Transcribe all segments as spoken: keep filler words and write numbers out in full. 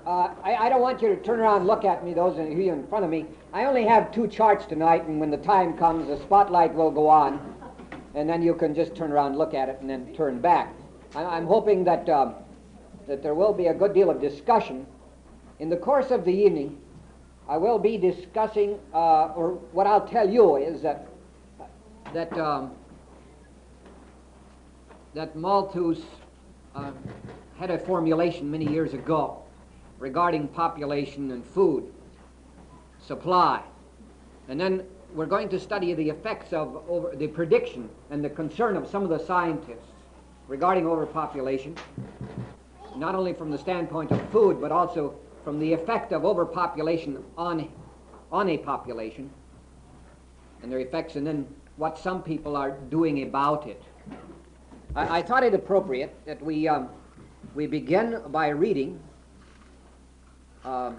Uh, I, I don't want you to turn around and look at me, those of you in front of me. I only have two charts tonight, and when the time comes, the spotlight will go on, and then you can just turn around and look at it and then turn back. I, I'm hoping that, uh, that there will be a good deal of discussion. In the course of the evening, I will be discussing, uh, or what I'll tell you is that, that, um, that Malthus uh, had a formulation many years ago regarding population and food supply. And then we're going to study the effects of over, the prediction and the concern of some of the scientists regarding overpopulation, not only from the standpoint of food, but also from the effect of overpopulation on, on a population, and their effects, and then what some people are doing about it. I, I thought it appropriate that we, um, we begin by reading Um,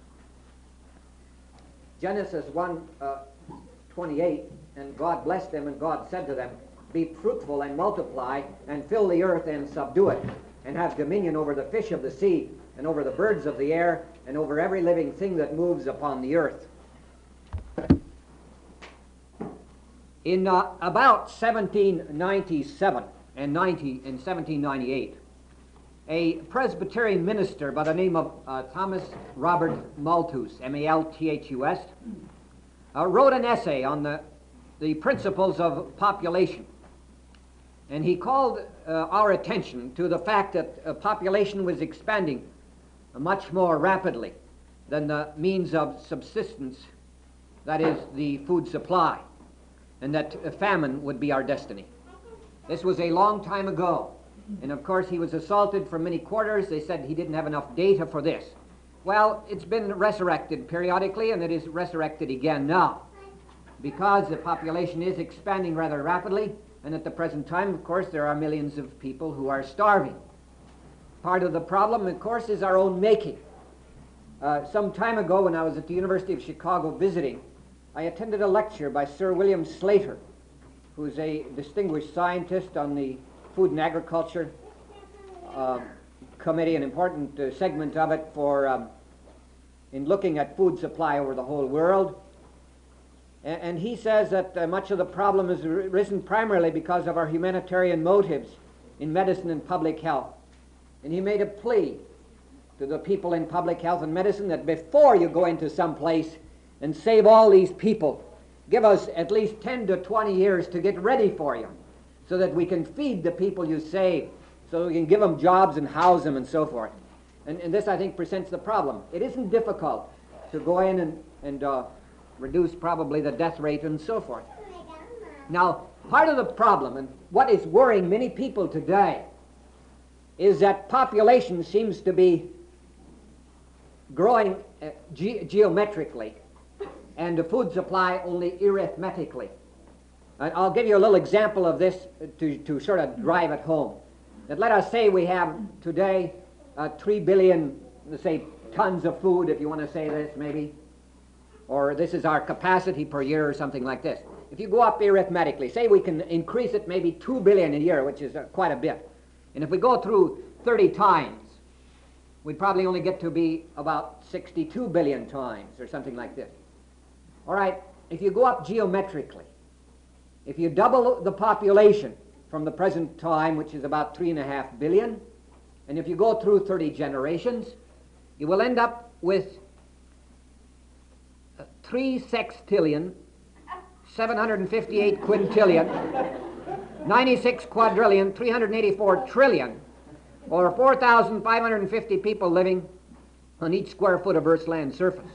Genesis one twenty-eight, and God blessed them, and God said to them, "Be fruitful and multiply, and fill the earth and subdue it, and have dominion over the fish of the sea, and over the birds of the air, and over every living thing that moves upon the earth." In uh, about seventeen ninety-seven and ninety and seventeen ninety-eight, a Presbyterian minister by the name of uh, Thomas Robert Malthus, M A L T H U S, uh, wrote an essay on the, the principles of population. And he called uh, our attention to the fact that uh, population was expanding much more rapidly than the means of subsistence, that is, the food supply, and that uh, famine would be our destiny. This was a long time ago. And of course he was assaulted from many quarters. They said he didn't have enough data for this. Well, it's been resurrected periodically, and it is resurrected again now, because the population is expanding rather rapidly, and at the present time, of course, there are millions of people who are starving. Part of the problem, of course, is our own making. Uh, some time ago, when I was at the University of Chicago visiting, I attended a lecture by Sir William Slater, who's a distinguished scientist on the Food and Agriculture uh, Committee, an important uh, segment of it for um, in looking at food supply over the whole world. And, and he says that uh, much of the problem has risen primarily because of our humanitarian motives in medicine and public health. And he made a plea to the people in public health and medicine that before you go into some place and save all these people, give us at least ten to twenty years to get ready for you, so that we can feed the people you save, so we can give them jobs and house them and so forth. And, and this, I think, presents the problem. It isn't difficult to go in and, and uh, reduce probably the death rate and so forth. Now, part of the problem, and what is worrying many people today, is that population seems to be growing uh, ge- geometrically, and the food supply only arithmetically. And I'll give you a little example of this to, to sort of drive it home. That let us say we have today uh, three billion, let's say, tons of food, if you want to say this maybe, or this is our capacity per year or something like this. If you go up arithmetically, say we can increase it maybe two billion a year, which is uh, quite a bit. And if we go through thirty times, we'd probably only get to be about sixty-two billion times or something like this. All right, if you go up geometrically, if you double the population from the present time, which is about three and a half billion, and if you go through thirty generations, you will end up with three sextillion, seven hundred fifty-eight quintillion, ninety-six quadrillion, three hundred eighty-four trillion, or four thousand five hundred fifty people living on each square foot of Earth's land surface.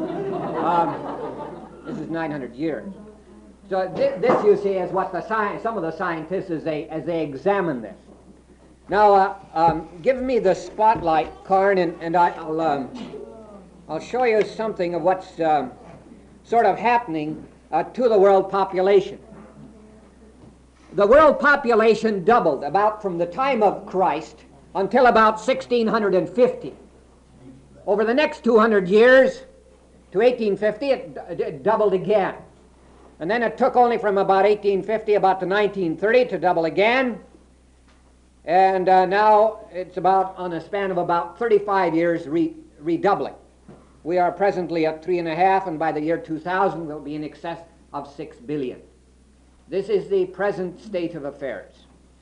Um, this is nine hundred years. So th- this, you see, is what the sci- some of the scientists, as they, as they examine this. Now, uh, um, give me the spotlight, Karn, and, and I'll, um, I'll show you something of what's um, sort of happening uh, to the world population. The world population doubled about from the time of Christ until about sixteen fifty. Over the next two hundred years, to eighteen fifty, it, it doubled again. And then it took only from about eighteen fifty about to nineteen thirty to double again. And uh, now it's about on a span of about thirty-five years re- redoubling. We are presently at three and a half, and by the year two thousand we'll be in excess of six billion. This is the present state of affairs.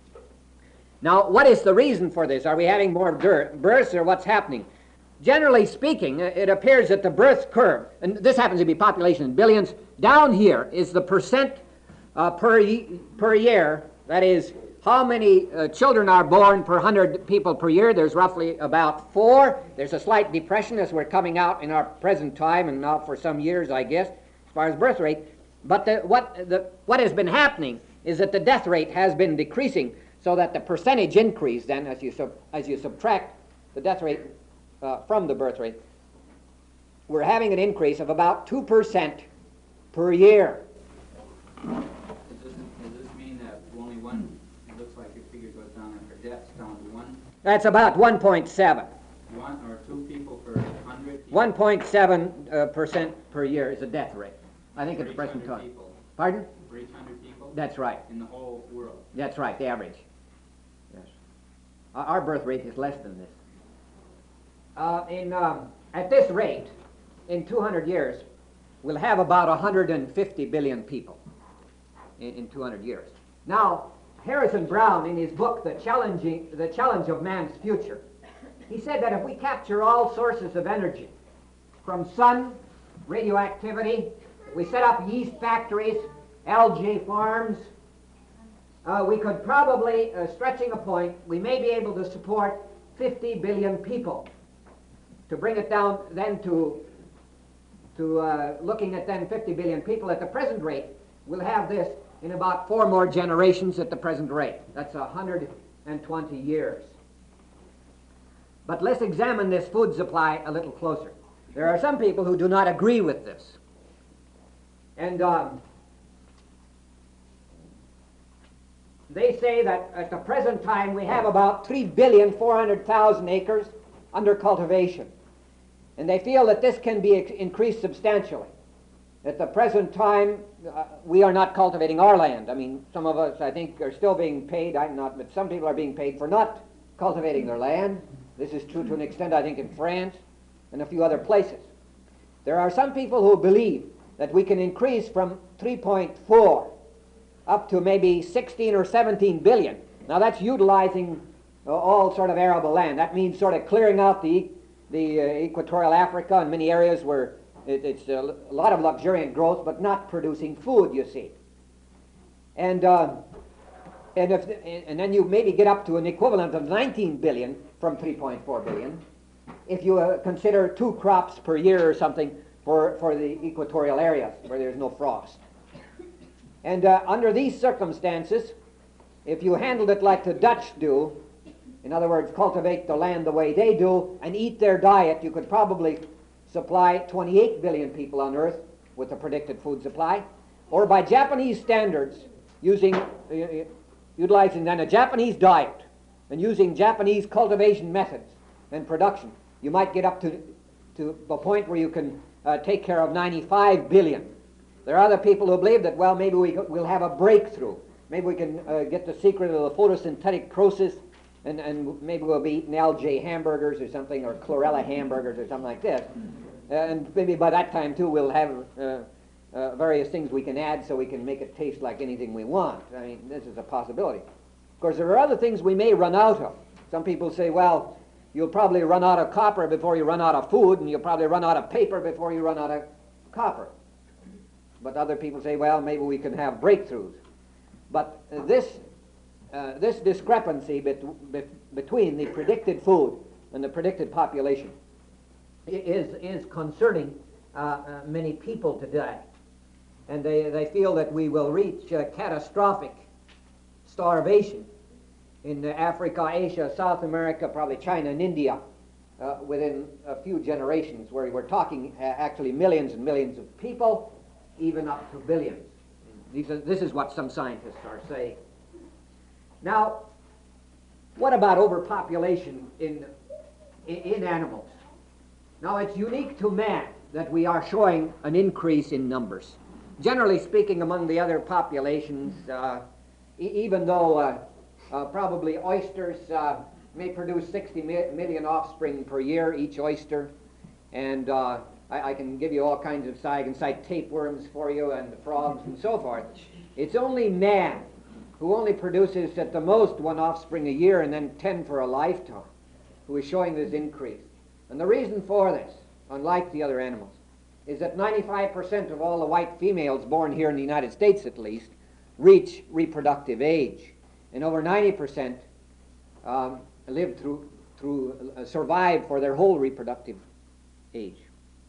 Now, what is the reason for this? Are we having more births, or what's happening? Generally speaking, it appears that the birth curve, and this happens to be population in billions, down here is the percent uh, per, per year, that is, how many uh, children are born per one hundred people per year. There's roughly about four. There's a slight depression as we're coming out in our present time, and now for some years, I guess, as far as birth rate. But the, what, the, what has been happening is that the death rate has been decreasing, so that the percentage increase then, as you, sub, as you subtract the death rate uh, from the birth rate, we're having an increase of about two percent per year. Does this, does this mean that only one, it looks like your figure goes down after deaths down to one? That's about one point seven. One or two people per hundred? one point seven uh, percent per year is the death rate, I think, at the present time. People. Pardon? For each hundred people? That's right. In the whole world? That's right, the average. Yes. Our, our birth rate is less than this. Uh, in, um, at this rate, in two hundred years, we'll have about one hundred fifty billion people in, in two hundred years. Now, Harrison Brown, in his book, The Challenging, The Challenge of Man's Future, he said that if we capture all sources of energy, from sun, radioactivity, we set up yeast factories, algae farms, uh, we could probably, uh, stretching a point, we may be able to support fifty billion people. To bring it down then to, to uh, looking at then fifty billion people at the present rate, we'll have this in about four more generations at the present rate. That's one hundred twenty years. But let's examine this food supply a little closer. There are some people who do not agree with this. And um, they say that at the present time we have about three billion four hundred thousand acres under cultivation. And they feel that this can be ex- increased substantially. At the present time, uh, we are not cultivating our land. I mean, some of us, I think, are still being paid, I'm not, but some people are being paid for not cultivating their land. This is true to an extent, I think, in France and a few other places. There are some people who believe that we can increase from three point four up to maybe sixteen or seventeen billion. Now that's utilizing uh, all sort of arable land. That means sort of clearing out the, the uh, equatorial Africa and many areas where it, it's a, a lot of luxuriant growth, but not producing food, you see. And, uh, and, if, and then you maybe get up to an equivalent of nineteen billion from three point four billion if you uh, consider two crops per year or something for, for the equatorial areas where there's no frost. And uh, under these circumstances, if you handled it like the Dutch do, in other words, cultivate the land the way they do and eat their diet, you could probably supply twenty-eight billion people on Earth with the predicted food supply. Or by Japanese standards, using, uh, utilizing then a Japanese diet and using Japanese cultivation methods and production, you might get up to, to the point where you can uh, take care of ninety-five billion. There are other people who believe that, well, maybe we, we'll have a breakthrough. Maybe we can uh, get the secret of the photosynthetic process, and, and maybe we'll be eating algae hamburgers or something, or chlorella hamburgers or something like this. And maybe by that time, too, we'll have uh, uh, various things we can add so we can make it taste like anything we want. I mean, this is a possibility. Of course, there are other things we may run out of. Some people say, well, you'll probably run out of copper before you run out of food, and you'll probably run out of paper before you run out of copper. But other people say, well, maybe we can have breakthroughs. But uh, this, uh, this discrepancy bet- bet- between the predicted food and the predicted population is, is concerning uh, uh, many people today. And they, they feel that we will reach uh, catastrophic starvation in uh, Africa, Asia, South America, probably China and India uh, within a few generations, where we're talking uh, actually millions and millions of people, even up to billions. These are, this is what some scientists are saying. Now, what about overpopulation in, in, in animals? Now, it's unique to man that we are showing an increase in numbers. Generally speaking, among the other populations, uh, e- even though uh, uh, probably oysters uh, may produce sixty mi- million offspring per year, each oyster, And uh, I, I can give you all kinds of, I can cite tapeworms for you and frogs and so forth. It's only man who only produces at the most one offspring a year and then ten for a lifetime, who is showing this increase. And the reason for this, unlike the other animals, is that ninety-five percent of all the white females born here in the United States at least reach reproductive age. And over ninety percent um, live through, through uh, survive for their whole reproductive age.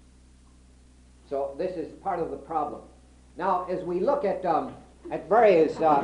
So this is part of the problem. Now, as we look at um, at various uh,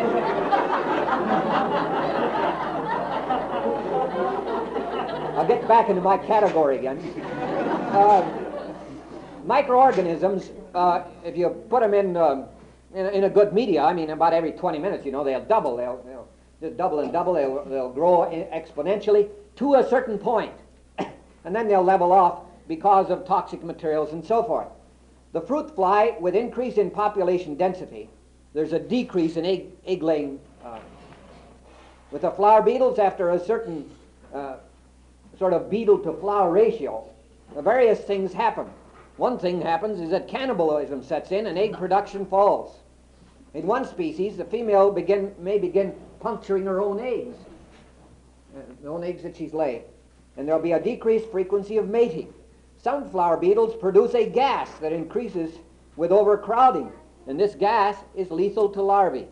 I'll get back into my category again. Uh, microorganisms, uh, if you put them in, um, in, in a good media, I mean, about every twenty minutes, you know, they'll double. They'll, they'll just double and double. They'll, they'll grow exponentially to a certain point, and then they'll level off because of toxic materials and so forth. The fruit fly, with increase in population density, there's a decrease in egg, egg laying. Uh, with the flower beetles, after a certain uh, sort of beetle to flower ratio, the various things happen. One thing happens is that cannibalism sets in and egg production falls. In one species, the female begin, may begin puncturing her own eggs, uh, the own eggs that she's laying, and there'll be a decreased frequency of mating. Some flower beetles produce a gas that increases with overcrowding, and this gas is lethal to larvae.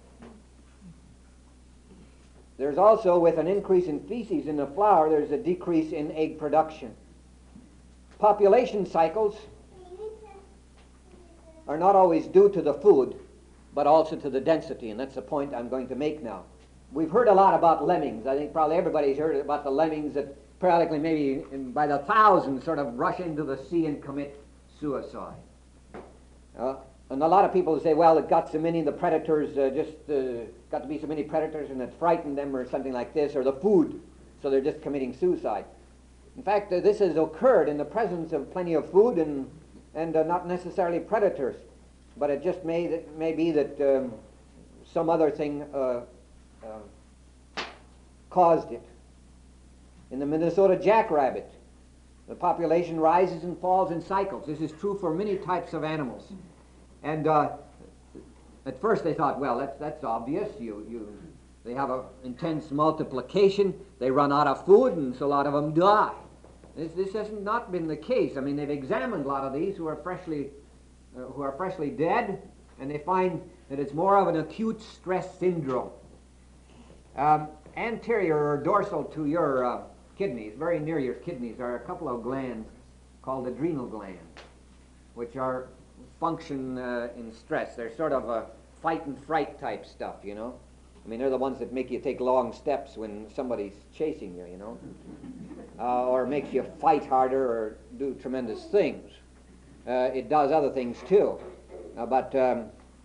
There's also, with an increase in feces in the flower, there's a decrease in egg production. Population cycles are not always due to the food, but also to the density, and that's the point I'm going to make now. We've heard a lot about lemmings. I think probably everybody's heard about the lemmings that periodically, maybe by the thousands, sort of rush into the sea and commit suicide. Uh, and a lot of people say, well, it got so many, the predators uh, just uh, got to be so many predators and it frightened them or something like this, or the food, so they're just committing suicide. In fact, uh, this has occurred in the presence of plenty of food and, and uh, not necessarily predators, but it just may, that, may be that um, some other thing uh, uh, caused it. In the Minnesota jackrabbit, the population rises and falls in cycles. This is true for many types of animals. And uh, at first they thought, well, that's, that's obvious. You, you, they have an intense multiplication. They run out of food, and so a lot of them die. This, this has not been the case. I mean, they've examined a lot of these who are freshly, uh, who are freshly dead, and they find that it's more of an acute stress syndrome. Um, anterior or dorsal to your uh, kidneys, very near your kidneys, are a couple of glands called adrenal glands, which are function uh, in stress. They're sort of a fight and fright type stuff, you know. I mean, they're the ones that make you take long steps when somebody's chasing you, you know, uh, or makes you fight harder or do tremendous things. Uh, it does other things too, uh, but um,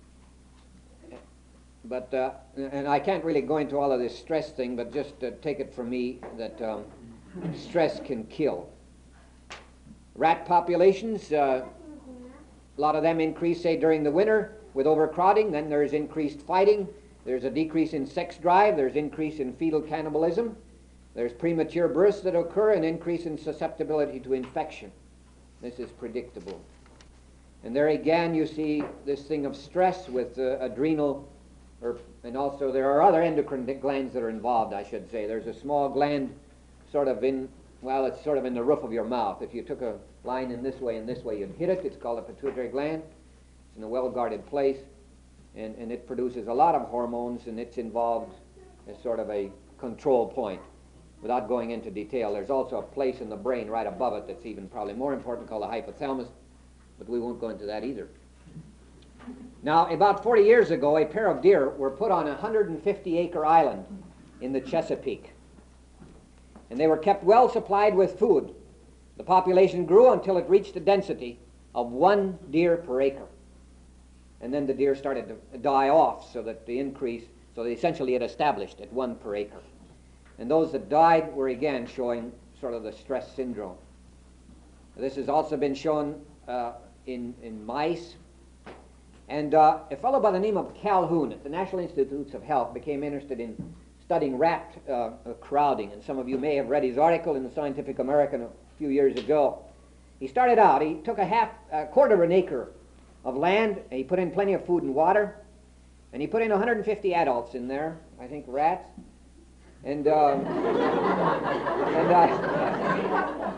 but uh, and I can't really go into all of this stress thing, but just uh, take it from me that um, stress can kill. Rat populations, uh, a lot of them increase, say, during the winter with overcrowding. Then there's increased fighting. There's a decrease in sex drive. There's increase in fetal cannibalism. There's premature births that occur, and increase in susceptibility to infection. This is predictable. And there again you see this thing of stress with uh, adrenal, or, and also there are other endocrine glands that are involved, I should say. There's a small gland sort of in, well, it's sort of in the roof of your mouth. If you took a line in this way and this way, you'd hit it. It's called a pituitary gland. It's in a well-guarded place, and, and it produces a lot of hormones, and it's involved as sort of a control point. Without going into detail, there's also a place in the brain right above it that's even probably more important, called the hypothalamus, but we won't go into that either. Now, about forty years ago, a pair of deer were put on a one hundred fifty acre island in the Chesapeake, and they were kept well supplied with food. The population grew until it reached a density of one deer per acre. And then the deer started to die off, so that the increase, so they essentially had established at one per acre. And those that died were again showing sort of the stress syndrome. This has also been shown uh, in, in mice. And uh, a fellow by the name of Calhoun at the National Institutes of Health became interested in studying rat uh, crowding. And some of you may have read his article in the Scientific American a few years ago. he started out, he took a half, a quarter of an acre of land, and he put in plenty of food and water, and he put in one hundred fifty adults in there, I think rats, and, um, and uh,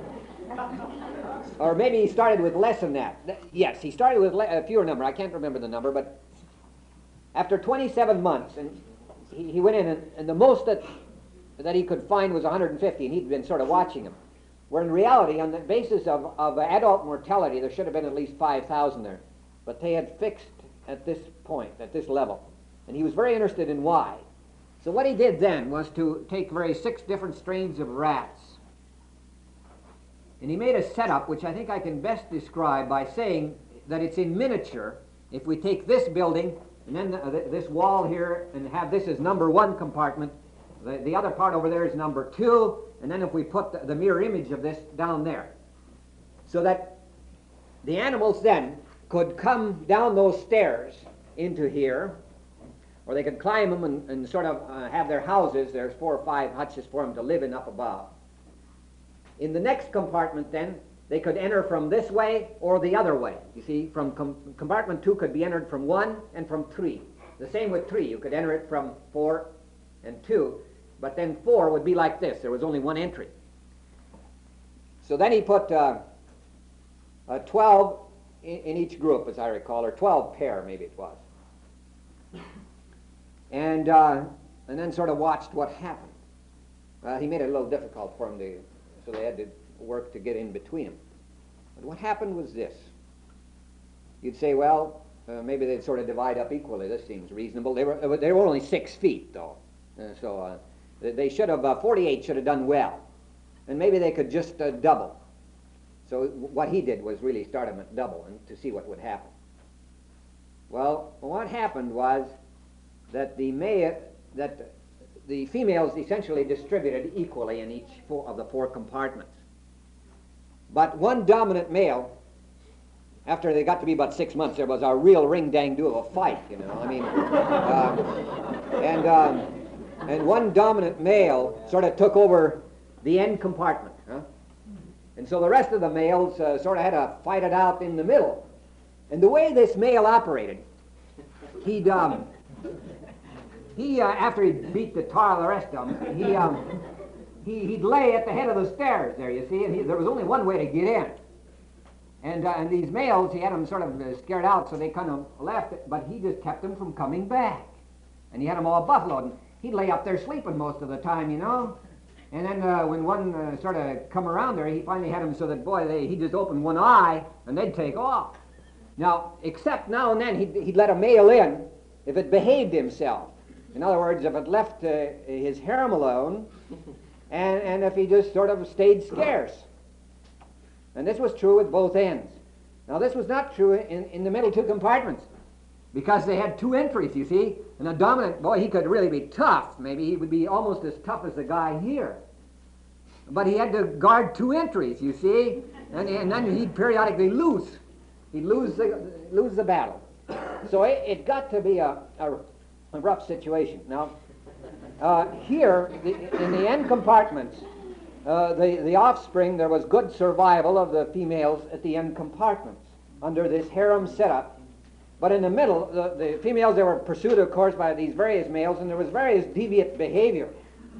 or maybe he started with less than that. Yes, he started with le- a fewer number, I can't remember the number, but after twenty-seven months, and he, he went in, and, and the most that, that he could find was one hundred fifty, and he'd been sort of watching them. Where in reality, on the basis of, of adult mortality, there should have been at least five thousand there. But they had fixed at this point, at this level. And he was very interested in why. So what he did then was to take very six different strains of rats. And he made a setup which I think I can best describe by saying that it's in miniature. If we take this building and then the, the, this wall here and have this as number one compartment, the, the other part over there is number two, and then if we put the, the mirror image of this down there, so that the animals then could come down those stairs into here, or they could climb them and, and sort of uh, have their houses. There's four or five hutches for them to live in up above. In the next compartment then, they could enter from this way or the other way. You see, from com- compartment two could be entered from one and from three. The same with three. You could enter it from four and two, but then four would be like this. There was only one entry. So then he put uh, uh, twelve in, in each group, as I recall, or twelve pair maybe it was. And, uh, and then sort of watched what happened. Uh, he made it a little difficult for them to, so they had to work to get in between them. But what happened was this. You'd say, well, uh, maybe they'd sort of divide up equally. This seems reasonable. They were, they were only six feet, though. Uh, so uh, they should have, uh, forty-eight should have done well. And maybe they could just uh, double. So what he did was really start them at double and to see what would happen. Well, what happened was that the male, that the females essentially distributed equally in each four of the four compartments. But one dominant male, after they got to be about six months, there was a real ring-dang-do of a fight, you know. I mean, uh, and um, and one dominant male sort of took over the end compartment, huh? And so the rest of the males uh, sort of had to fight it out in the middle. And the way this male operated, he'd um, he uh, after he beat the tar of the rest of them, he um, he he'd lay at the head of the stairs there, you see, and he, there was only one way to get in. And uh, and these males, he had them sort of uh, scared out, so they kind of left, but he just kept them from coming back. And he had them all buffaloed, and he'd lay up there sleeping most of the time, you know. And then uh, when one uh, sort of come around there, he finally had them so that, boy, they, he'd just open one eye, and they'd take off. Now, except now and then, he'd, he'd let a male in if it behaved himself. In other words, if it left uh, his harem alone, and, and if he just sort of stayed scarce. And this was true with both ends. Now, this was not true in, in the middle two compartments, because they had two entries, you see. And a dominant, boy, he could really be tough. Maybe he would be almost as tough as the guy here. But he had to guard two entries, you see. And, and then he'd periodically lose. He'd lose the, lose the battle. So it, it got to be a, a, a rough situation. Now, uh, here, the, in the end compartments, uh, the, the offspring, there was good survival of the females at the end compartments under this harem setup. But in the middle, the, the females, they were pursued, of course, by these various males, and there was various deviant behavior.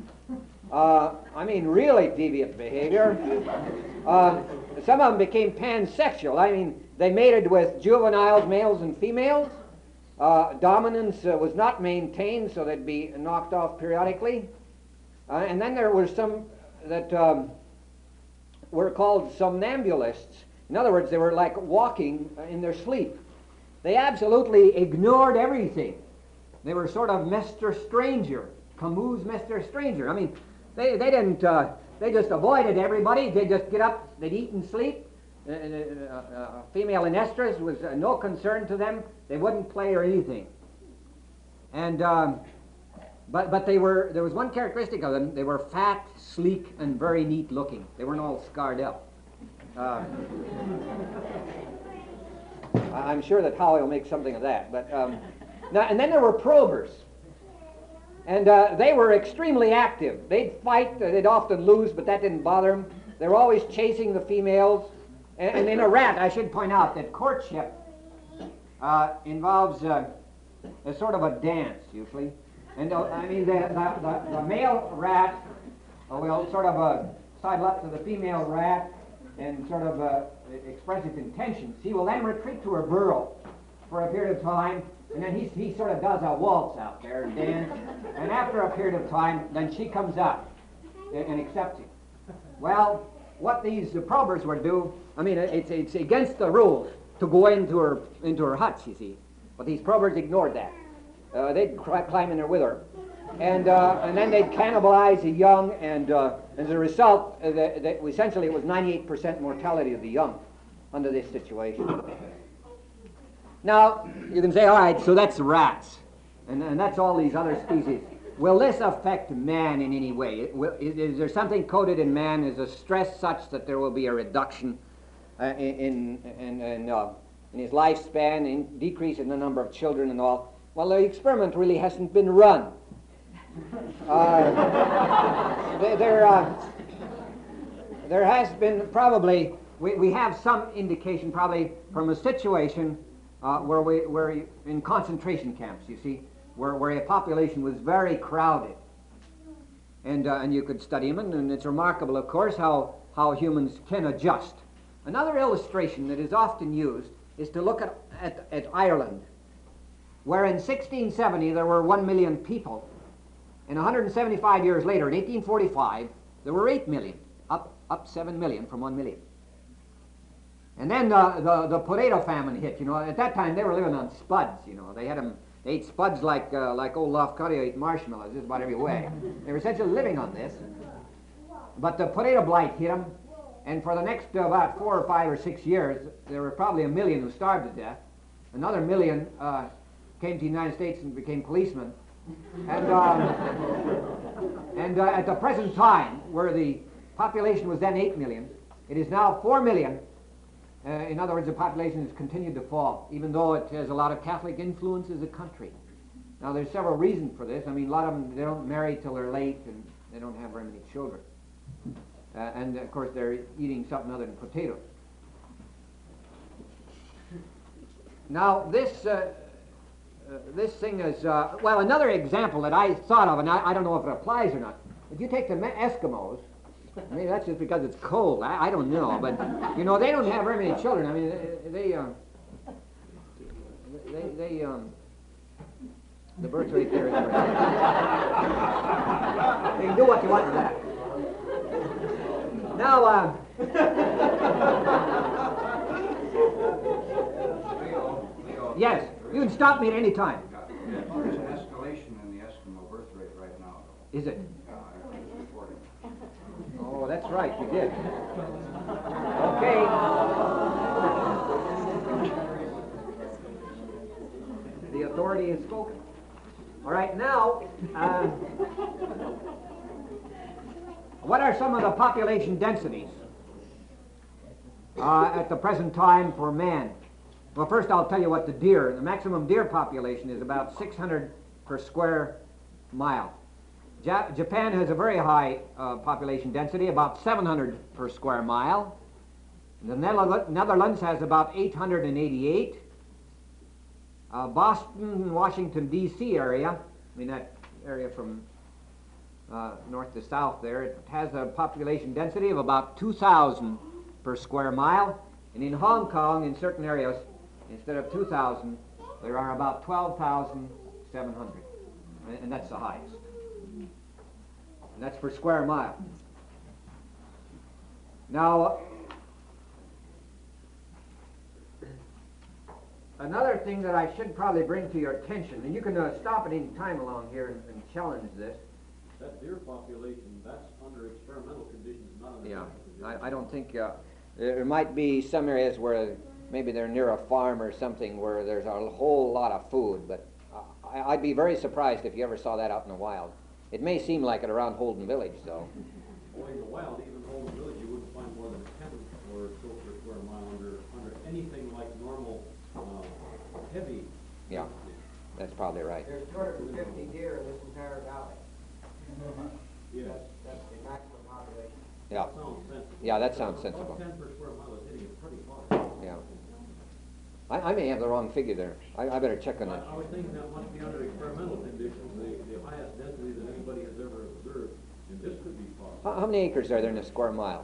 Uh, I mean, really deviant behavior. Uh, some of them became pansexual. I mean, they mated with juveniles, males and females. Uh, dominance uh, was not maintained, so they'd be knocked off periodically. Uh, and then there were some that um, were called somnambulists. In other words, they were like walking in their sleep. They absolutely ignored everything. They were sort of Mister Stranger, Camus' Mister Stranger. I mean, they, they didn't, uh, they just avoided everybody. They'd just get up, they'd eat and sleep. Uh, uh, uh, female in estrus was uh, no concern to them. They wouldn't play or anything. And, um, but, but they were, there was one characteristic of them. They were fat, sleek, and very neat looking. They weren't all scarred up. Uh, I'm sure that Howie will make something of that. But um, now, and then there were probers, and uh, they were extremely active. They'd fight. Uh, they'd often lose, but that didn't bother them. They were always chasing the females. And, and in a rat, I should point out that courtship uh, involves uh, a sort of a dance, usually. And uh, I mean, the, the, the, the male rat uh, will sort of uh, sidle up to the female rat and sort of uh, express its intentions. He will then retreat to her burrow for a period of time, and then he, he sort of does a waltz out there and dance. And after a period of time, then she comes out and, and accepts him. Well, what these uh, probers would do, I mean, it's, it's against the rules to go into her into her huts, you see. But these probers ignored that. Uh, they'd cr- climb in there with her, and uh, and then they'd cannibalize the young, and uh, as a result, uh, the, the, essentially it was ninety-eight percent mortality of the young under this situation. Now, you can say, all right, so that's rats, and, and that's all these other species. Will this affect man in any way? It will, is, is there something coded in man? Is the stress such that there will be a reduction uh, in, in, in, uh, in his lifespan, in decrease in the number of children and all? Well, the experiment really hasn't been run. Uh, there, there, uh, there has been probably, we, we have some indication probably from a situation uh, where we were in concentration camps, you see, where, where a population was very crowded. And, uh, and you could study them, and, and it's remarkable, of course, how, how humans can adjust. Another illustration that is often used is to look at, at, at Ireland, where in sixteen seventy there were one million people, and one hundred seventy-five years later, in eighteen forty-five, there were eight million, up, up seven million from one million. And then uh, the, the potato famine hit, you know. At that time, they were living on spuds, you know. They had them, they ate spuds like, uh, like old Lofcutty ate marshmallows, just about every way. They were essentially living on this. But the potato blight hit them, and for the next uh, about four or five or six years, there were probably a million who starved to death. Another million uh, came to the United States and became policemen. And, um, and uh, at the present time, where the population was then eight million, it is now four million. Uh, in other words, the population has continued to fall, even though it has a lot of Catholic influence as a country. Now, there's several reasons for this. I mean, a lot of them, they don't marry till they're late, and they don't have very many children. Uh, and, of course, they're eating something other than potatoes. Now, this... Uh, Uh, this thing is, uh, well, another example that I thought of, and I, I don't know if it applies or not. If you take the Eskimos, maybe that's just because it's cold, I, I don't know, but, you know, they don't have very many children. I mean, they, they, uh, they, they um, the birth rate there is very high. You can do what you want with that. Now, uh, yes. You can stop me at any time. There's an escalation in the Eskimo birth rate right now, though. Is it? Uh, I was reporting. Oh, that's right, you did. Okay. The authority has spoken. All right, now, uh, what are some of the population densities uh, at the present time for man? Well, first I'll tell you what the deer, the maximum deer population is about six hundred per square mile. Ja- Japan has a very high uh, population density, about seven hundred per square mile. The Nether- Netherlands has about eight hundred eighty-eight. Uh, Boston, Washington, D C area, I mean that area from uh, north to south there, it has a population density of about two thousand per square mile. And in Hong Kong, in certain areas, instead of two thousand, there are about twelve thousand seven hundred, and, and that's the highest. And that's per square mile. Now, another thing that I should probably bring to your attention, and you can uh, stop at any time along here and, and challenge this. That deer population, that's under experimental conditions, not under Yeah, natural conditions. I, I don't think, uh, there might be some areas where maybe they're near a farm or something where there's a whole lot of food, but uh, I, I'd be very surprised if you ever saw that out in the wild. It may seem like it around Holden Village, though. Well, in the wild, even Holden Village, you wouldn't find more than ten or so per square mile under, under anything like normal, uh, heavy. Yeah, that's probably right. There's two hundred fifty deer in this entire valley. Yes. That's, that's the maximum population. Yeah, Sounds sensible. yeah, that sounds About sensible. ten per square mile is hitting it pretty I, I may have the wrong figure there. I, I better check on I, that. I was thinking that must be under experimental conditions, the, the highest density that anybody has ever observed, and this could be possible. How, how many acres are there in a square mile?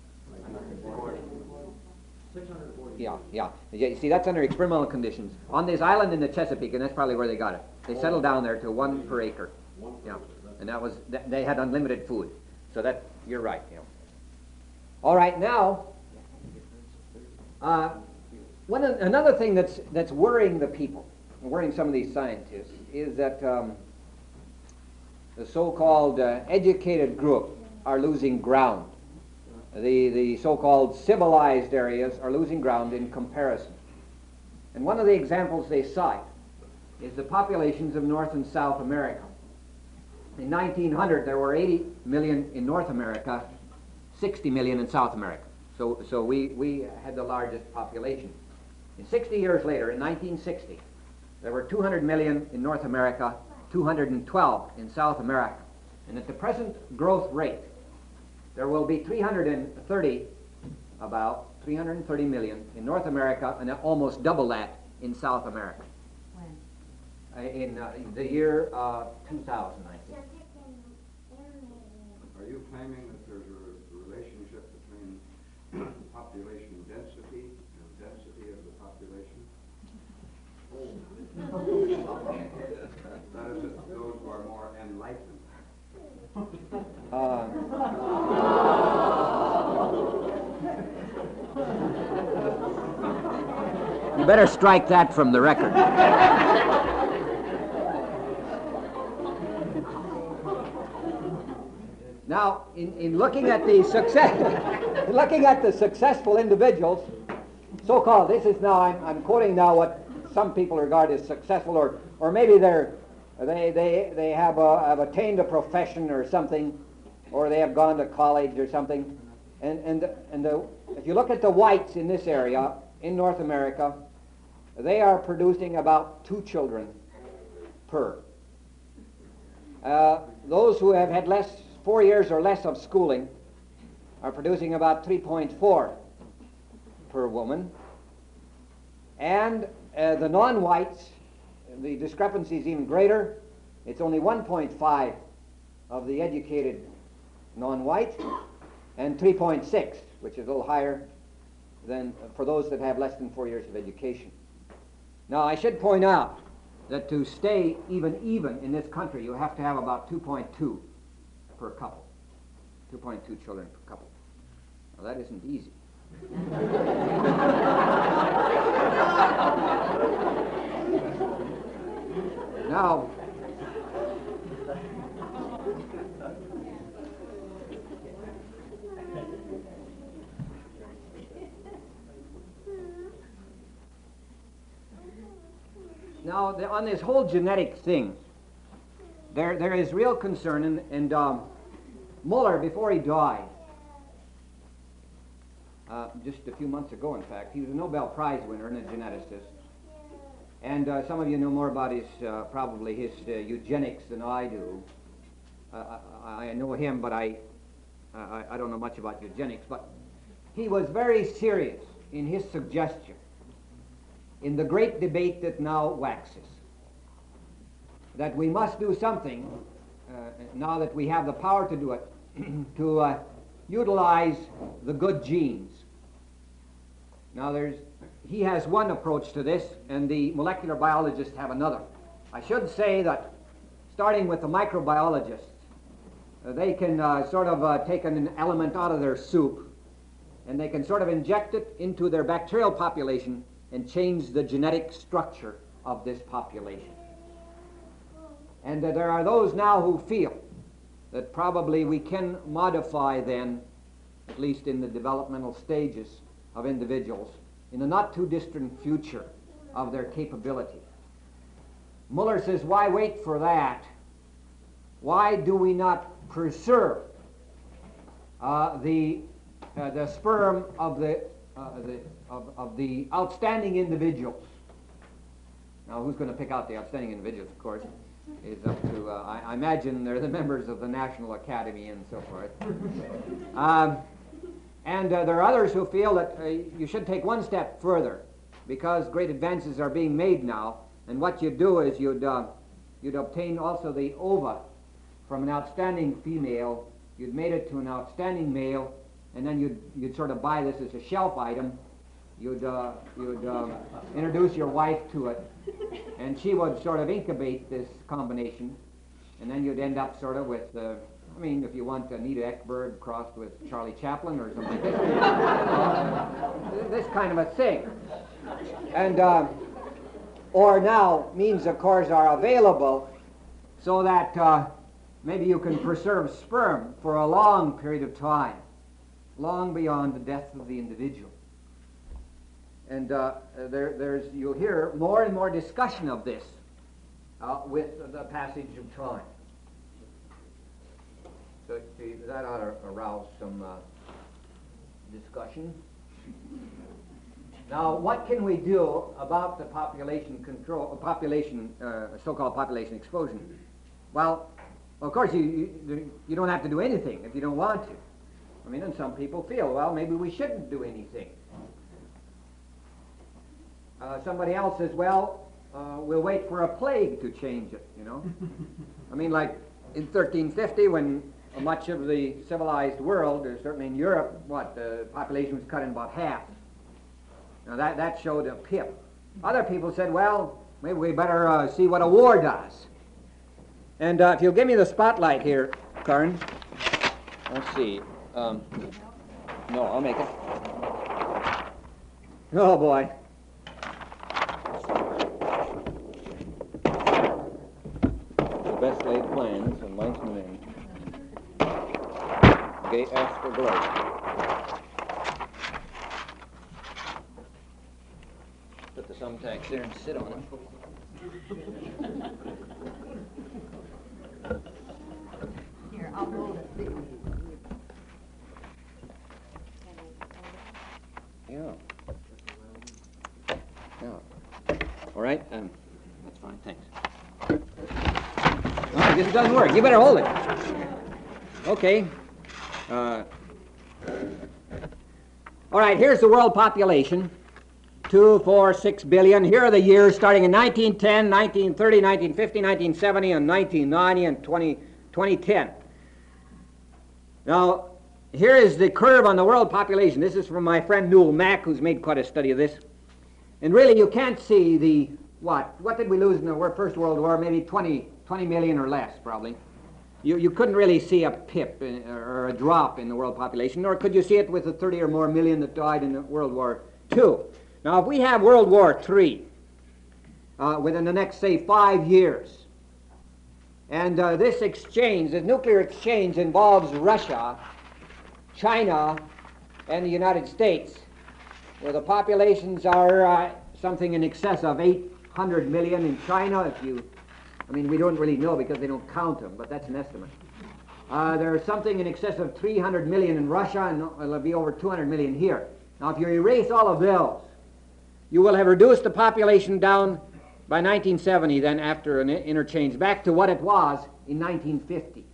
Six hundred and forty. Yeah, yeah. Yeah, you see, that's under experimental conditions. On this island in the Chesapeake, and that's probably where they got it. They settled down there to one per acre. One Yeah, person, that's- and that was, th- they had unlimited food. So that, you're right, you know. All right, now, uh, one, of- another thing that's, that's worrying the people, worrying some of these scientists, is that um, the so-called uh, educated group are losing ground. The, the so-called civilized areas are losing ground in comparison. And one of the examples they cite is the populations of North and South America. In nineteen hundred, there were eighty million in North America, sixty million in South America. So, so we, we had the largest population. And sixty years later, in nineteen sixty, there were two hundred million in North America, two hundred twelve in South America. And at the present growth rate, there will be three hundred thirty, about three hundred thirty million in North America, and almost double that in South America. When? Uh, in uh, the year uh, two thousand, I think. Are you claiming that there's a re- relationship between population density and density of the population? That is, that those who are more enlightened. Uh, you better strike that from the record. Now, in, in looking at the success, looking at the successful individuals, so-called, this is now, I'm, I'm quoting now what some people regard as successful, or, or maybe they're, they, they, they have, uh, have attained a profession or something, or they have gone to college or something. And, and, and the, if you look at the whites in this area, in North America, they are producing about two children per. Uh, those who have had less, four years or less of schooling are producing about three point four per woman. And uh, the non-whites, the discrepancy is even greater. It's only one point five of the educated non-white, and three point six, which is a little higher than for those that have less than four years of education. Now, I should point out that to stay even even in this country, you have to have about two point two per couple. two point two children per couple. Now, that isn't easy. Now, Now, the, on this whole genetic thing, there there is real concern, and, and um, Muller, before he died, uh, just a few months ago, in fact, he was a Nobel Prize winner and a geneticist. And uh, some of you know more about his, uh, probably his uh, eugenics than I do. Uh, I, I know him, but I, I, I don't know much about eugenics. But he was very serious in his suggestion in the great debate that now waxes, that we must do something, uh, now that we have the power to do it, to uh, utilize the good genes. Now there's, he has one approach to this, and the molecular biologists have another. I should say that starting with the microbiologists, uh, they can uh, sort of uh, take an element out of their soup, and they can sort of inject it into their bacterial population and change the genetic structure of this population. And uh, there are those now who feel that probably we can modify then, at least in the developmental stages of individuals, in the not too distant future of their capability. Muller says, why wait for that? Why do we not preserve uh, the, uh, the sperm of the, uh, the Of, of the outstanding individuals? Now, who's going to pick out the outstanding individuals, of course, is up to, uh, I, I imagine they're the members of the National Academy and so forth. um, and uh, there are others who feel that uh, you should take one step further because great advances are being made now, and what you'd do is you'd, uh, you'd obtain also the ova from an outstanding female, you'd mate it to an outstanding male, and then you'd, you'd sort of buy this as a shelf item. You'd, uh, you'd uh, introduce your wife to it, and she would sort of incubate this combination, and then you'd end up sort of with, uh, I mean, if you want Anita Ekberg crossed with Charlie Chaplin or something, this, this kind of a thing. And, uh, or now, means, of course, are available so that uh, maybe you can preserve sperm for a long period of time, long beyond the death of the individual. And uh, there, there's, you'll hear more and more discussion of this uh, with the passage of time. So see, that ought to arouse some uh, discussion. Now, what can we do about the population control, population, uh, so-called population explosion? Well, of course, you, you you don't have to do anything if you don't want to. I mean, and some people feel, well, maybe we shouldn't do anything. Uh, somebody else says, well, uh, we'll wait for a plague to change it, you know. I mean, like in thirteen fifty, when much of the civilized world, uh, certainly in Europe, what, the population was cut in about half. Now that, that showed a pip. Other people said, well, maybe we better uh, see what a war does. And uh, if you'll give me the spotlight here, Karen. Let's see. Um, no, I'll make it. Oh, boy. The best laid plans and mice and men. Okay, ask for gloves. Put the thumbtacks there and sit on them. Here, I'll hold it. Yeah. Yeah. All right. Um, that's fine. Thanks. Oh, I guess it doesn't work. You better hold it. Okay. Uh, all right. Here's the world population. Two, four, six billion. Here are the years starting in nineteen ten, nineteen thirty, nineteen fifty, nineteen seventy, and nineteen ninety, and twenty ten. Now, here is the curve on the world population. This is from my friend Newell Mack, who's made quite a study of this. And really, you can't see the, what? What did we lose in the First World War? Maybe twenty, twenty million or less, probably. You, you couldn't really see a pip in, or a drop in the world population, nor could you see it with the thirty or more million that died in World War Two. Now, if we have World War Three uh, within the next, say, five years, and uh, this exchange, this nuclear exchange, involves Russia, China, and the United States, where the populations are uh, something in excess of eight hundred million in China. If you, I mean, we don't really know because they don't count them, but that's an estimate. Uh, there's something in excess of three hundred million in Russia, and it'll be over two hundred million here. Now, if you erase all of those, you will have reduced the population down by nineteen seventy, then after an interchange, back to what it was in nineteen fifty.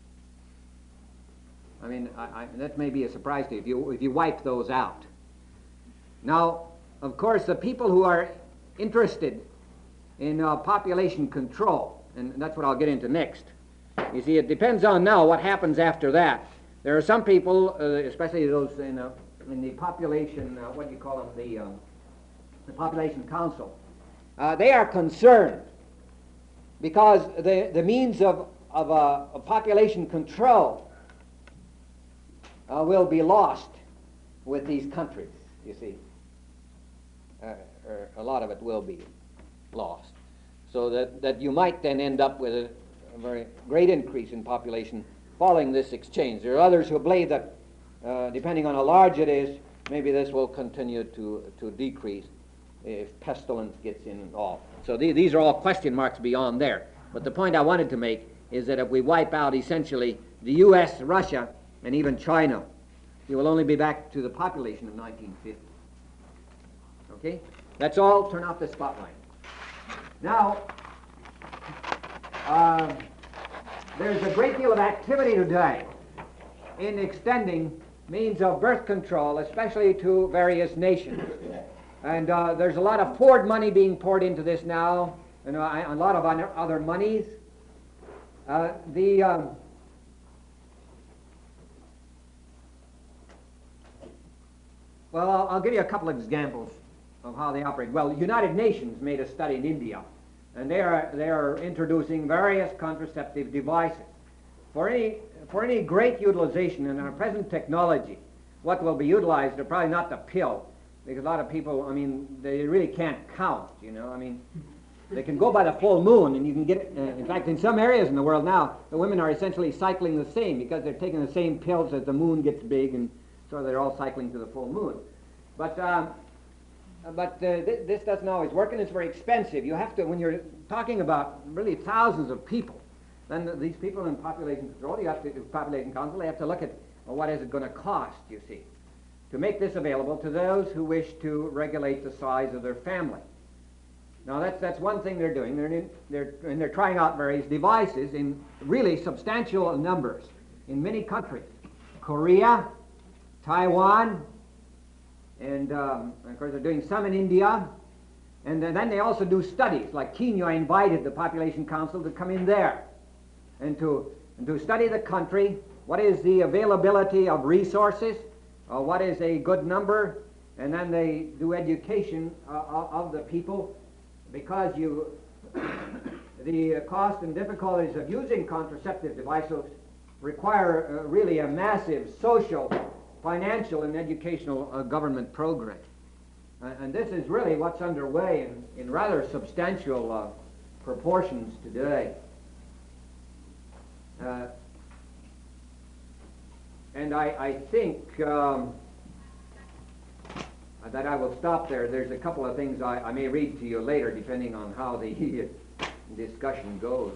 I mean, I, I, that may be a surprise to you if, you if you wipe those out. Now, of course, the people who are interested in uh, population control, and that's what I'll get into next. You see, it depends on now what happens after that. There are some people, uh, especially those in, uh, in the population, uh, what do you call them, the, um, the Population Council. Uh, they are concerned because the, the means of, of, uh, of population control uh, will be lost with these countries, you see. Uh, or a lot of it will be lost. So that, that you might then end up with a, a very great increase in population following this exchange. There are others who believe that, uh, depending on how large it is, maybe this will continue to, to decrease if pestilence gets in and all. So the, these are all question marks beyond there. But the point I wanted to make is that if we wipe out essentially the U S, Russia, and even China, you will only be back to the population of nineteen fifty. Okay? That's all. Turn off the spotlight. Now, uh, there's a great deal of activity today in extending means of birth control, especially to various nations. And uh, there's a lot of Ford money being poured into this now, and uh, a lot of other monies. Uh, the um, well, I'll, I'll give you a couple of examples of how they operate. Well, the United Nations made a study in India, and they are they are introducing various contraceptive devices. For any for any great utilization in our present technology, what will be utilized are probably not the pill, because a lot of people, I mean, they really can't count. You know, I mean, they can go by the full moon, and you can get. Uh, in fact, in some areas in the world now, the women are essentially cycling the same because they're taking the same pills as the moon gets big, and so they're all cycling to the full moon. But um, but uh, th- this doesn't always work, and it's very expensive. You have to, when you're talking about really thousands of people, then th- these people in population control, you have to, population council, they have to look at, well, what is it going to cost, you see, to make this available to those who wish to regulate the size of their family. Now, that's that's one thing they're doing. They're in, they're and they're trying out various devices in really substantial numbers in many countries, Korea, Taiwan. And, um, of course, they're doing some in India. And then they also do studies. Like Kenya invited the Population Council to come in there and to, and to study the country. What is the availability of resources? Uh, what is a good number? And then they do education uh, of the people, because you, the cost and difficulties of using contraceptive devices require uh, really a massive social, financial, and educational uh, government program. Uh, and this is really what's underway in, in rather substantial uh, proportions today. Uh, and I, I think um, that I will stop there. There's a couple of things I, I may read to you later, depending on how the discussion goes.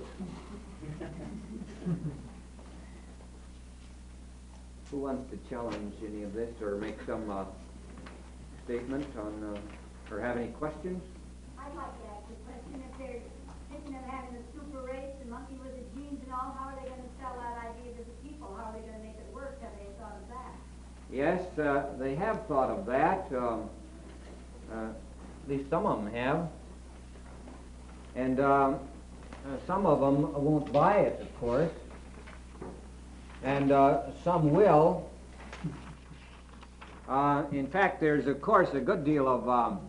Who wants to challenge any of this or make some uh, statement on, uh, or have any questions? I'd like to ask a question. If they're thinking of having a super race, the monkey with the genes and all, how are they going to sell that idea to the people? How are they going to make it work? Have they thought of that? Yes, uh, they have thought of that. Um, uh, at least some of them have. And um, uh, some of them won't buy it, of course. And uh, some will. Uh, in fact, there's, of course, a good deal of, um,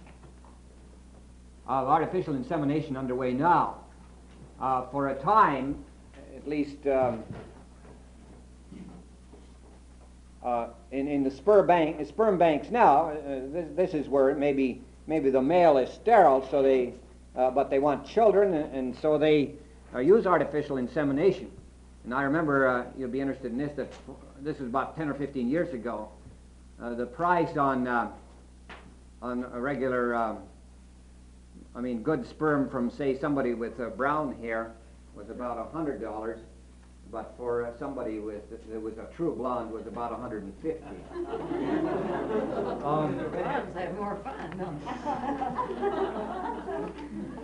of artificial insemination underway now. Uh, for a time, at least um, uh, in, in the sperm, bank, sperm banks now, uh, this, this is where maybe, maybe the male is sterile, so they, uh, but they want children, and, and so they uh, use artificial insemination. And I remember, uh, you'll be interested in this, that this was about ten or fifteen years ago. Uh, the price on uh, on a regular, uh, I mean, good sperm from, say, somebody with uh, brown hair was about one hundred dollars, but for uh, somebody with that was a true blonde was about one hundred fifty dollars. um, Blondes have more fun, don't they?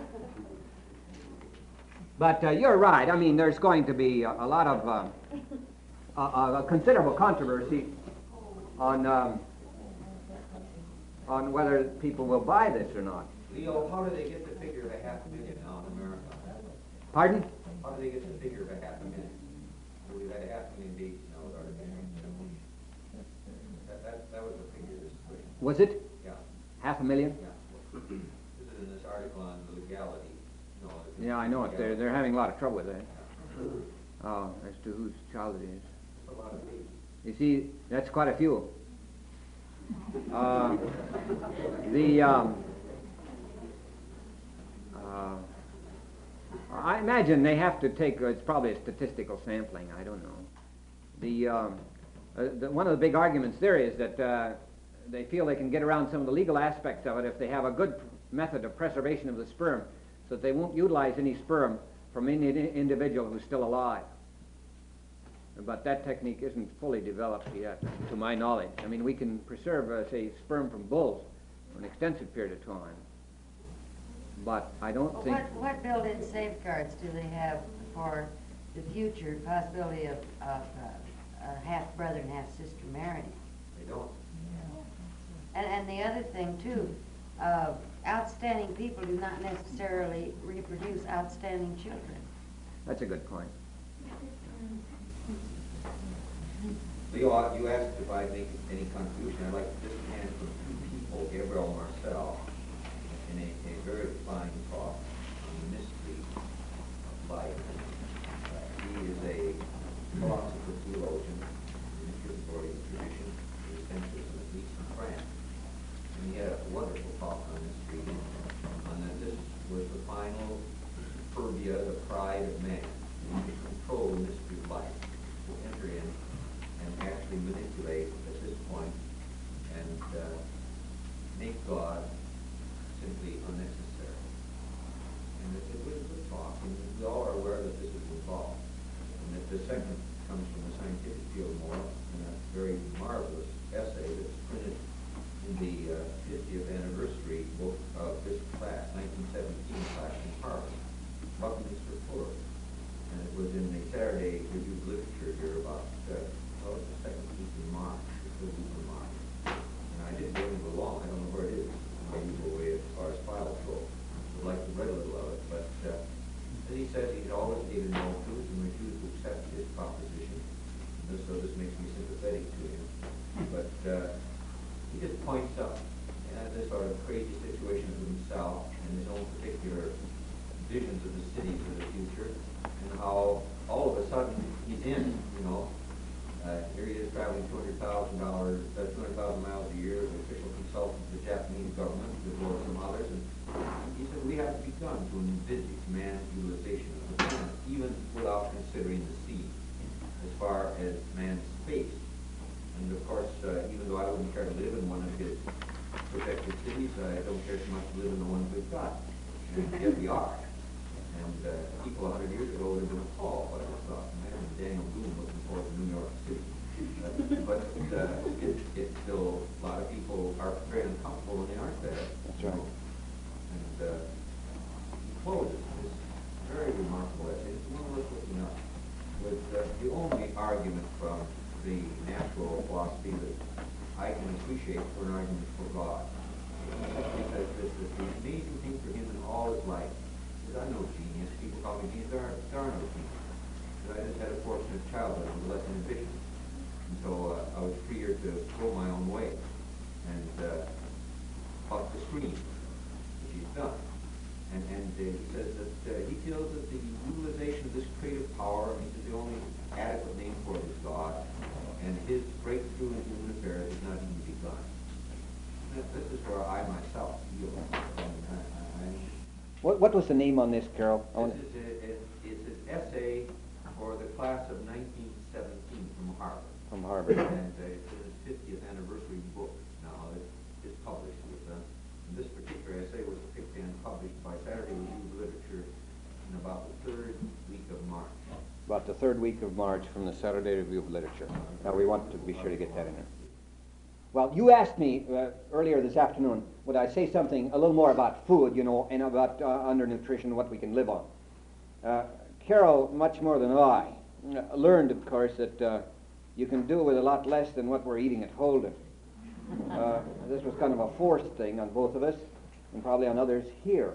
But uh, you're right. I mean, there's going to be a, a lot of uh, a, a considerable controversy on um, on whether people will buy this or not. Leo, how do they get the figure of a half a million now in America? Pardon? How do they get the figure of a half a million? We've had a half a million babies now with artificial insemination. That, that, that was the figure this question. Was it? Yeah. Half a million? Yeah. This is in this article on the legality. No, Yeah, I know it. They're, they're having a lot of trouble with that. Uh, as to whose child it is. a lot of babies. You see, that's quite a few. Uh, the um, uh, I imagine they have to take. Uh, it's probably a statistical sampling. I don't know. The, um, uh, the one of the big arguments there is that uh, they feel they can get around some of the legal aspects of it if they have a good method of preservation of the sperm, so that they won't utilize any sperm from any individual who's still alive. But that technique isn't fully developed yet, to my knowledge. I mean, we can preserve, uh, say, sperm from bulls for an extensive period of time. But I don't Well, think... what, what built-in safeguards do they have for the future possibility of, of uh, a half-brother and half-sister marrying? They don't. And, and the the other thing too, uh, outstanding people do not necessarily reproduce outstanding children. That's a good point. Leo, uh, you asked if I'd make any contribution. I'd like to just hand from two people, Gabriel Marcel, in a, a very fine talk on the mystery of life. Uh, he is a philosopher, theologian, in the Trinitarian tradition, his essentialism, at least in France. And he had a wonderful talk on mystery, on that this was the final superbia, the pride of man. And he could control the mystery of life, to enter in and actually manipulate at this point and uh, make God simply unnecessary. And it, it was a good talk, and we all are aware that this is involved. And that the second comes from the scientific field more, in a very marvelous essay that's printed in the uh, fiftieth anniversary book of this class, nineteen seventeen class in Harvard, Buckminster Fuller. And it was in the Saturday Review of Literature here about uh, oh, the second week in March, the third week in March. And I didn't get it along. I don't know where it is. Maybe go away as far as files go. Would like to read a little of it. But uh, then he says he had always hated Malthus and refused to accept his proposition. And so this makes me sympathetic to him. But uh, he just points out uh, this sort of crazy situation of himself and his own particular visions of the city for the future, and how all of a sudden he's in, you know, Uh, here he is traveling two hundred thousand dollars, uh, two hundred thousand miles a year as an official consultant to the Japanese government, as well as some others. And he said, we have begun to envisage man's utilization of the planet, even without considering the sea, as far as man's space. And of course, uh, even though I wouldn't care to live in one of his protected cities, I don't care so much to live in the ones we've got. And yet we are. And uh, people a hundred years ago would have been appalled by this thought. Imagine Daniel Boone looking forward to New York City. Uh, but uh, it, it's still, a lot of people are very uncomfortable when they aren't there. That's right. And uh, he closes this very remarkable essay. It's one worth looking up. With uh, the only argument from the natural philosophy that I can appreciate for an argument for God. He says this, that the amazing thing for him in all his life is I'm no genius. People call me genius. There are, there are no genius. But I just had a fortunate childhood with less inhibition. And so uh, I was freer to go my own way and uh, up the stream, which he's done. And, and uh, he says that uh, he feels that the utilization of this creative power, I mean, is the only adequate name for it is God, and his breakthrough in human affairs is not even begun. And this is where I myself feel. And I, I, What, what was the name on this, Carol? I wanna- this is, a, is his essay for the class of nineteen seventeen from Harvard. From Harvard. And uh, it's his fiftieth anniversary book now that is published with them. And this particular essay was picked and published by Saturday Review of Literature in about the third week of March. About the third week of March from the Saturday Review of Literature. Now, we want to be sure to get that in there. Well, you asked me uh, earlier this afternoon, would I say something a little more about food, you know, and about uh, undernutrition, what we can live on. Uh, Carol, much more than I, uh, learned, of course, that uh, you can do with a lot less than what we're eating at Holden. Uh, this was kind of a forced thing on both of us, and probably on others here.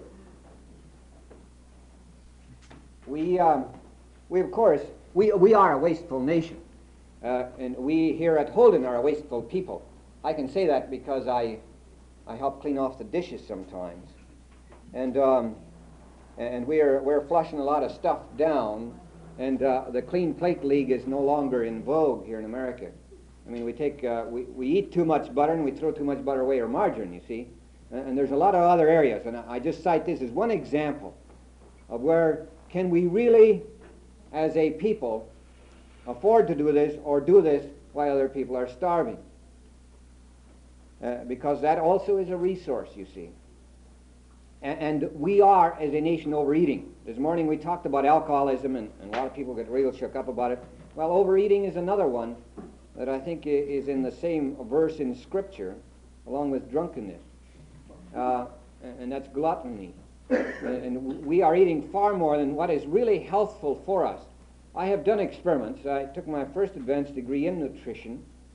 We, um, we of course, we, we are a wasteful nation, uh, and we here at Holden are a wasteful people. I can say that because I, I help clean off the dishes sometimes, and um, and we're we're flushing a lot of stuff down, and uh, the Clean Plate League is no longer in vogue here in America. I mean, we take uh, we we eat too much butter and we throw too much butter away, or margarine, you see, and, and there's a lot of other areas, and I, I just cite this as one example of where can we really, as a people, afford to do this or do this while other people are starving. Uh, because that also is a resource, you see. And, and we are, as a nation, overeating. This morning we talked about alcoholism, and, and a lot of people get real shook up about it. Well, overeating is another one that I think is in the same verse in Scripture, along with drunkenness. Uh, and, and that's gluttony. And we are eating far more than what is really healthful for us. I have done experiments. I took my first advanced degree in nutrition,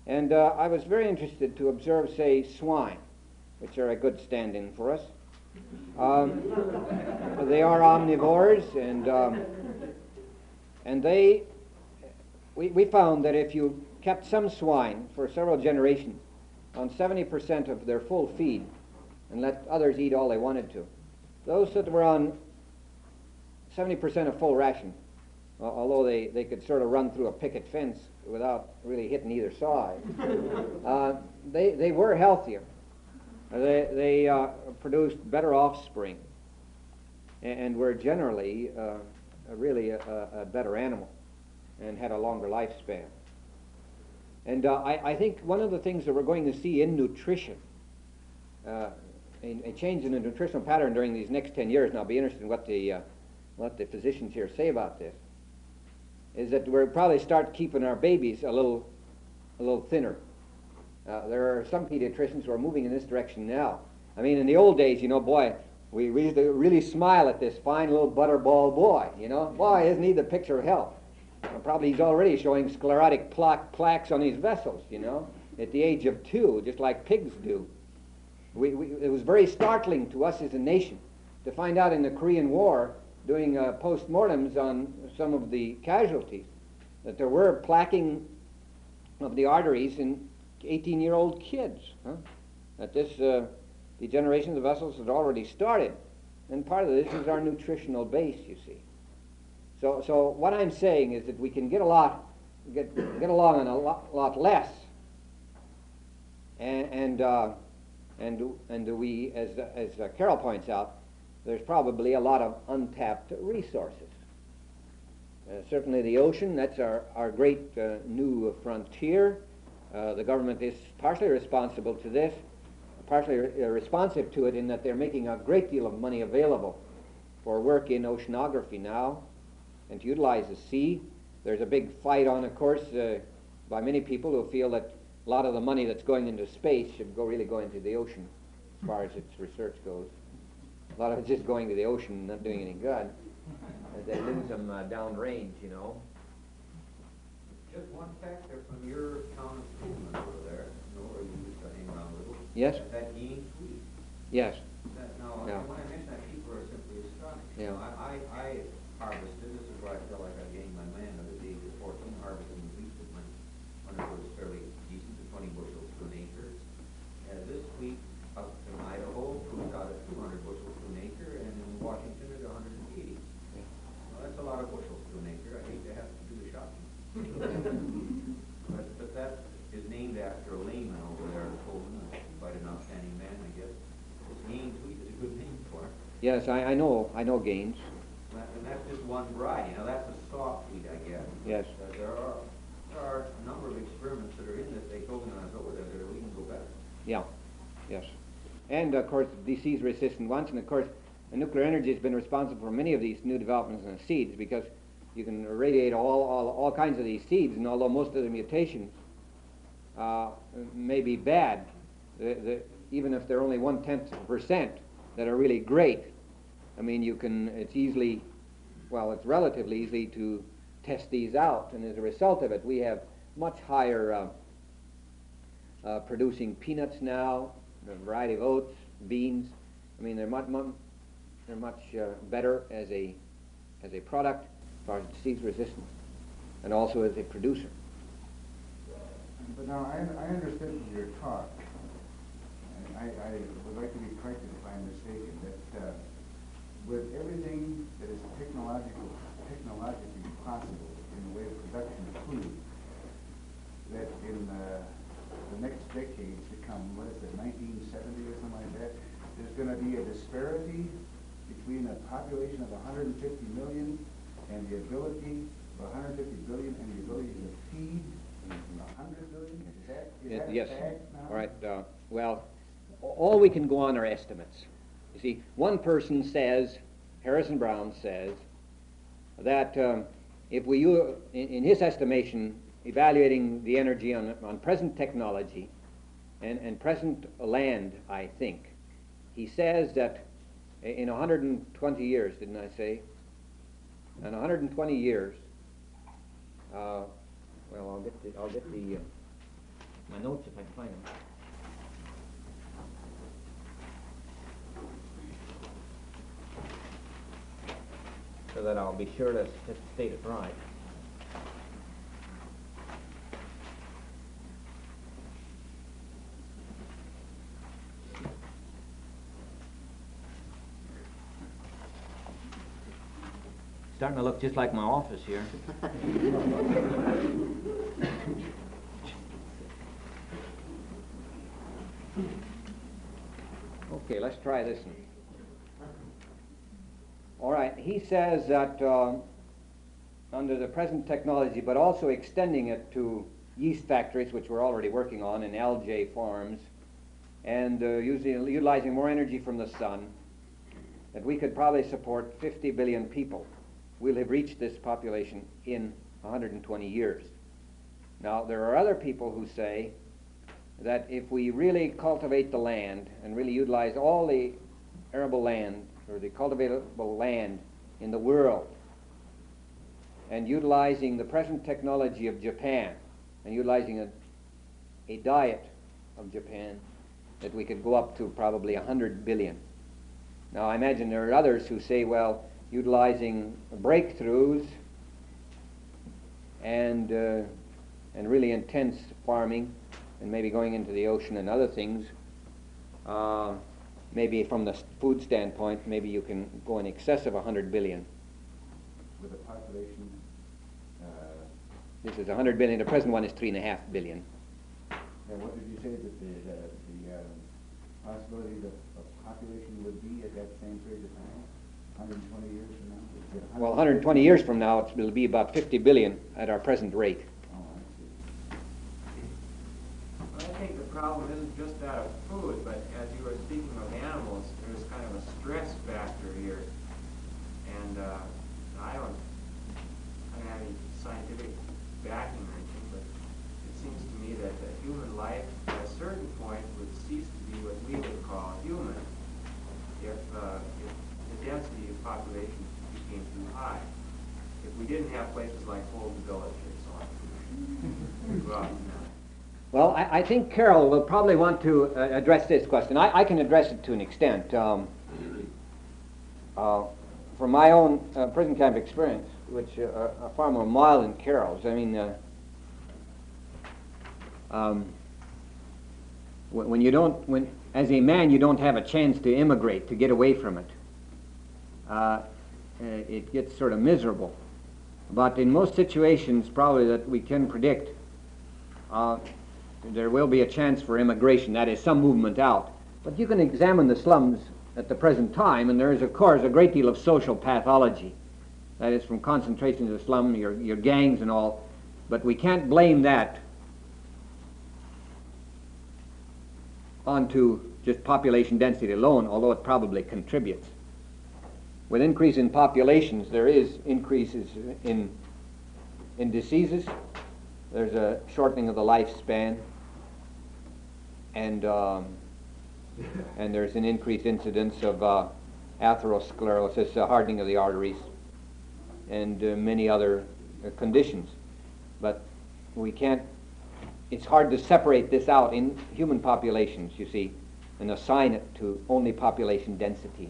And uh, I was very interested to observe, say, swine, which are a good stand-in for us. Um, they are omnivores, and um, and they we, we found that if you kept some swine for several generations on seventy percent of their full feed and let others eat all they wanted to, those that were on seventy percent of full ration, uh, although they, they could sort of run through a picket fence without really hitting either side, uh, they, they were healthier. They, they uh, produced better offspring and, and were generally uh, really a, a better animal and had a longer lifespan. And uh, I, I think one of the things that we're going to see in nutrition, uh, a, a change in the nutritional pattern during these next ten years, and I'll be interested in what the, uh, what the physicians here say about this, is that we'll probably start keeping our babies a little, a little thinner. Uh, there are some pediatricians who are moving in this direction now. I mean, in the old days, you know, boy, we, we used to really smile at this fine little butterball boy, you know. Boy, isn't he the picture of health? Well, probably he's already showing sclerotic plaque, plaques on his vessels, you know, at the age of two, just like pigs do. We, we, it was very startling to us as a nation to find out in the Korean War, doing uh, post-mortems on some of the casualties, that there were plaquing of the arteries in eighteen-year-old kids. Huh? That this uh, degeneration of the vessels had already started. And part of this is our nutritional base, you see. So, so what I'm saying is that we can get a lot, get get along on a lot, lot less, and and uh, and and we, as as uh, Carol points out, there's probably a lot of untapped resources. Uh, certainly, the ocean, that's our our great uh, new frontier. Uh, the government is partially responsible to this, partially re- uh, responsive to it in that they're making a great deal of money available for work in oceanography now, and to utilize the sea. There's a big fight on, of course, uh, by many people who feel that a lot of the money that's going into space should go really go into the ocean as far as its research goes. A lot of it's just going to the ocean, not doing any good. As they lose them uh, downrange, you know. Just one factor from your town of Pullman over there, you know, where you used to hang around with. Yes? That Dean Tweed. Yes. That, now, Yeah. when I mention that, people are simply astonished. Yeah. You know, I, I, I harvested, this is where I felt like I gained my manhood at the age of fourteen, harvesting the wheat that my mother was fairly decent, to twenty bushels to an acre. And this wheat up in Idaho proved out at two hundred bushels to an acre, and in Washington at one hundred eighty. Well, that's a lot of bushels to an acre. I hate to have to do the shopping. but, but that is named after a layman over there in Pullman, quite an outstanding man, I guess. This Gaines wheat is a good name for it. Yes, I, I know. I know Gaines. That, and that's just one variety. Now that's a soft wheat, I guess. Yes. Uh, there are there are a number of experiments that are in this. They told me when I was over there that we can go better. Yeah. Yes. And of course, disease-resistant ones, and of course, nuclear energy has been responsible for many of these new developments in the seeds, because you can irradiate all, all, all kinds of these seeds, and although most of the mutations uh, may be bad, the, the, even if they're only one-tenth of a percent that are really great, I mean, you can, it's easily, well, it's relatively easy to test these out, and as a result of it, we have much higher uh, uh, producing peanuts now, a variety of oats, beans. I mean, they're much, much, they're much uh, better as a, as a product, as far as disease resistance, and also as a producer. But now, I, I understood from your talk, and I, I would like to be corrected if I'm mistaken, that uh, with everything that is technological, technologically possible in the way of production of food, that in uh, the next decades to come, what is it, nineteen seventy or something like that, there's going to be a disparity between a population of one hundred fifty million and the ability of one hundred fifty billion and the ability to feed one hundred billion? Is that, is It- that yes. a fact now? All right. Uh, well, all we can go on are estimates. You see, one person says, Harrison Brown says, that um, if we, u- in, in his estimation, evaluating the energy on, on present technology and, and present land, I think, he says that in one hundred twenty years, didn't I say? In one hundred twenty years, uh, well, I'll get the, I'll get the, uh, my notes if I can find them. So that I'll be sure to s- state it right. Starting to look just like my office here. Okay, let's try this one. All right, he says that uh, under the present technology, but also extending it to yeast factories, which we're already working on, and algae farms, and uh, using, utilizing more energy from the sun, that we could probably support fifty billion people. We'll have reached this population in one hundred twenty years. Now, there are other people who say that if we really cultivate the land and really utilize all the arable land or the cultivatable land in the world, and utilizing the present technology of Japan and utilizing a, a diet of Japan, that we could go up to probably one hundred billion. Now, I imagine there are others who say, well, utilizing breakthroughs and uh, and really intense farming, and maybe going into the ocean and other things, uh, maybe from the food standpoint, maybe you can go in excess of one hundred billion. With a population, uh, This is one hundred billion. The present one is three and a half billion. and what did you say that the, the, the um, possibility of, of population would be at that same period of time? one hundred twenty years from now? Is it Well, one hundred twenty years from now, it will be about fifty billion at our present rate. Oh, I see. Well, I think the problem isn't just that of food, but as you were speaking of animals, there's kind of a stress factor here. And uh, I don't, I don't have any scientific backing or anything, but it seems to me that the human life at a certain point would cease to be what we would call human if, uh, if the density of population became too high. If we didn't have places like Holden Village or so on. We'd go out and, uh, Well, I, I think Carol will probably want to uh, address this question. I, I can address it to an extent. Um, uh, from my own uh, prison camp experience, which uh, are far more mild than Carol's, I mean, uh, um, when, when you don't, when as a man you don't have a chance to immigrate, to get away from it, uh, uh, it gets sort of miserable. But in most situations, probably that we can predict, uh, there will be a chance for immigration, that is, some movement out. But you can examine the slums at the present time, and there is, of course, a great deal of social pathology. That is, from concentration to the slum, your, your gangs and all. But we can't blame that onto just population density alone, although it probably contributes. With increase in populations, there is increases in, in diseases. There's a shortening of the lifespan, and um, and there's an increased incidence of uh, atherosclerosis, uh, hardening of the arteries, and uh, many other uh, conditions. But we can't, it's hard to separate this out in human populations, you see, and assign it to only population density.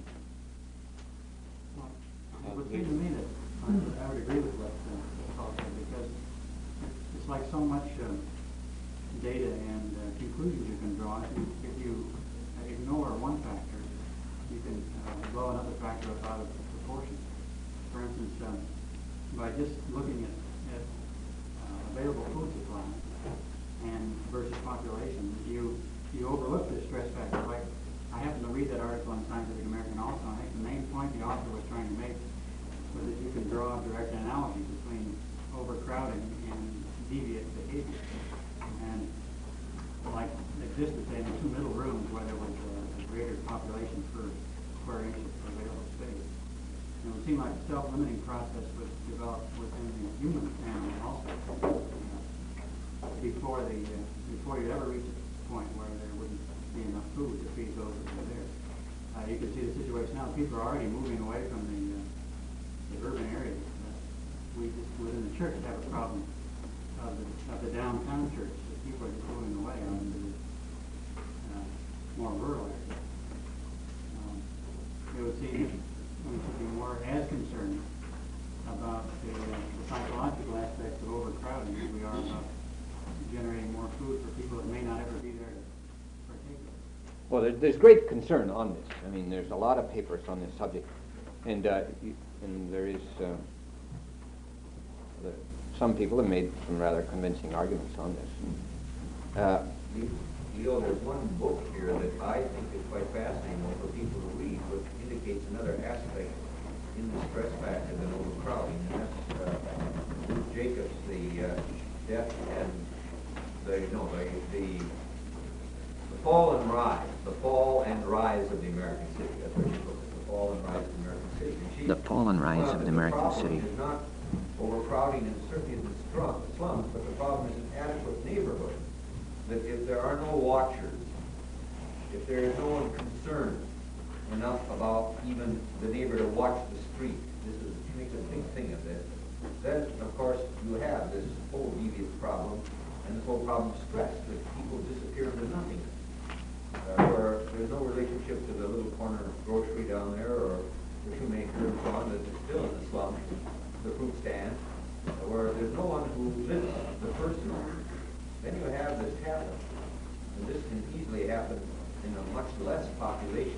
It would seem to me that I would, I would agree with what uh, Paul said, because it's like so much um, data and uh, conclusions you can draw. If you, if you ignore one factor, you can uh, blow another factor up out of proportion. For instance, um, by just looking at, at uh, available food supply and versus population, you you overlook the stress factor. Like, I happened to read that article in Scientific American also. I think the main point the author was trying to make was that you can draw a direct analogy between overcrowding and deviant behavior. And like existed, say, in the two middle rooms where there was a, a greater population per square inch of available space. And it would seem like a self-limiting process would develop within the human family also. Uh, before the uh, before you ever reach a point where there wouldn't be enough food to feed those that were there. Uh, you can see the situation now. People are already moving away from the uh, the urban areas. Uh, we just within the church have a problem of the, of the downtown church. That people are just moving away. down into the uh, more rural areas. Um, it would seem that we should be more as concerned about the, uh, the psychological aspects of overcrowding as we are about generating more food for people that may not ever be there to partake of it. Well, there, there's great concern on this. I mean, there's a lot of papers on this subject, and uh, y- and there is uh, the, some people have made some rather convincing arguments on this. Uh, You, you know, there's one book here that I think is quite fascinating for people to read, which indicates another aspect in the stress factor than overcrowding, and that's uh, Ruth Jacobs, the uh, death and the no, the, the the fall and rise, the fall and rise of the American city. That's what she calls it, the fall and rise of the American city. And she, The fall and rise uh, of the the American problem city. is not overcrowding, and certainly in the slum- slums, but the problem is an adequate neighborhood. That if there are no watchers, if there is no one concerned enough about even the neighbor to watch the street, this is, she makes a big thing of this, then of course you have this whole devious problem and this whole problem of stress, that people disappear into nothing. Uh, where there's no relationship to the little corner grocery down there or the shoemaker and so on that is still in the slum, the fruit stand, uh, where there's no one who lives, the person. Then you have this happen, and this can easily happen in a much less population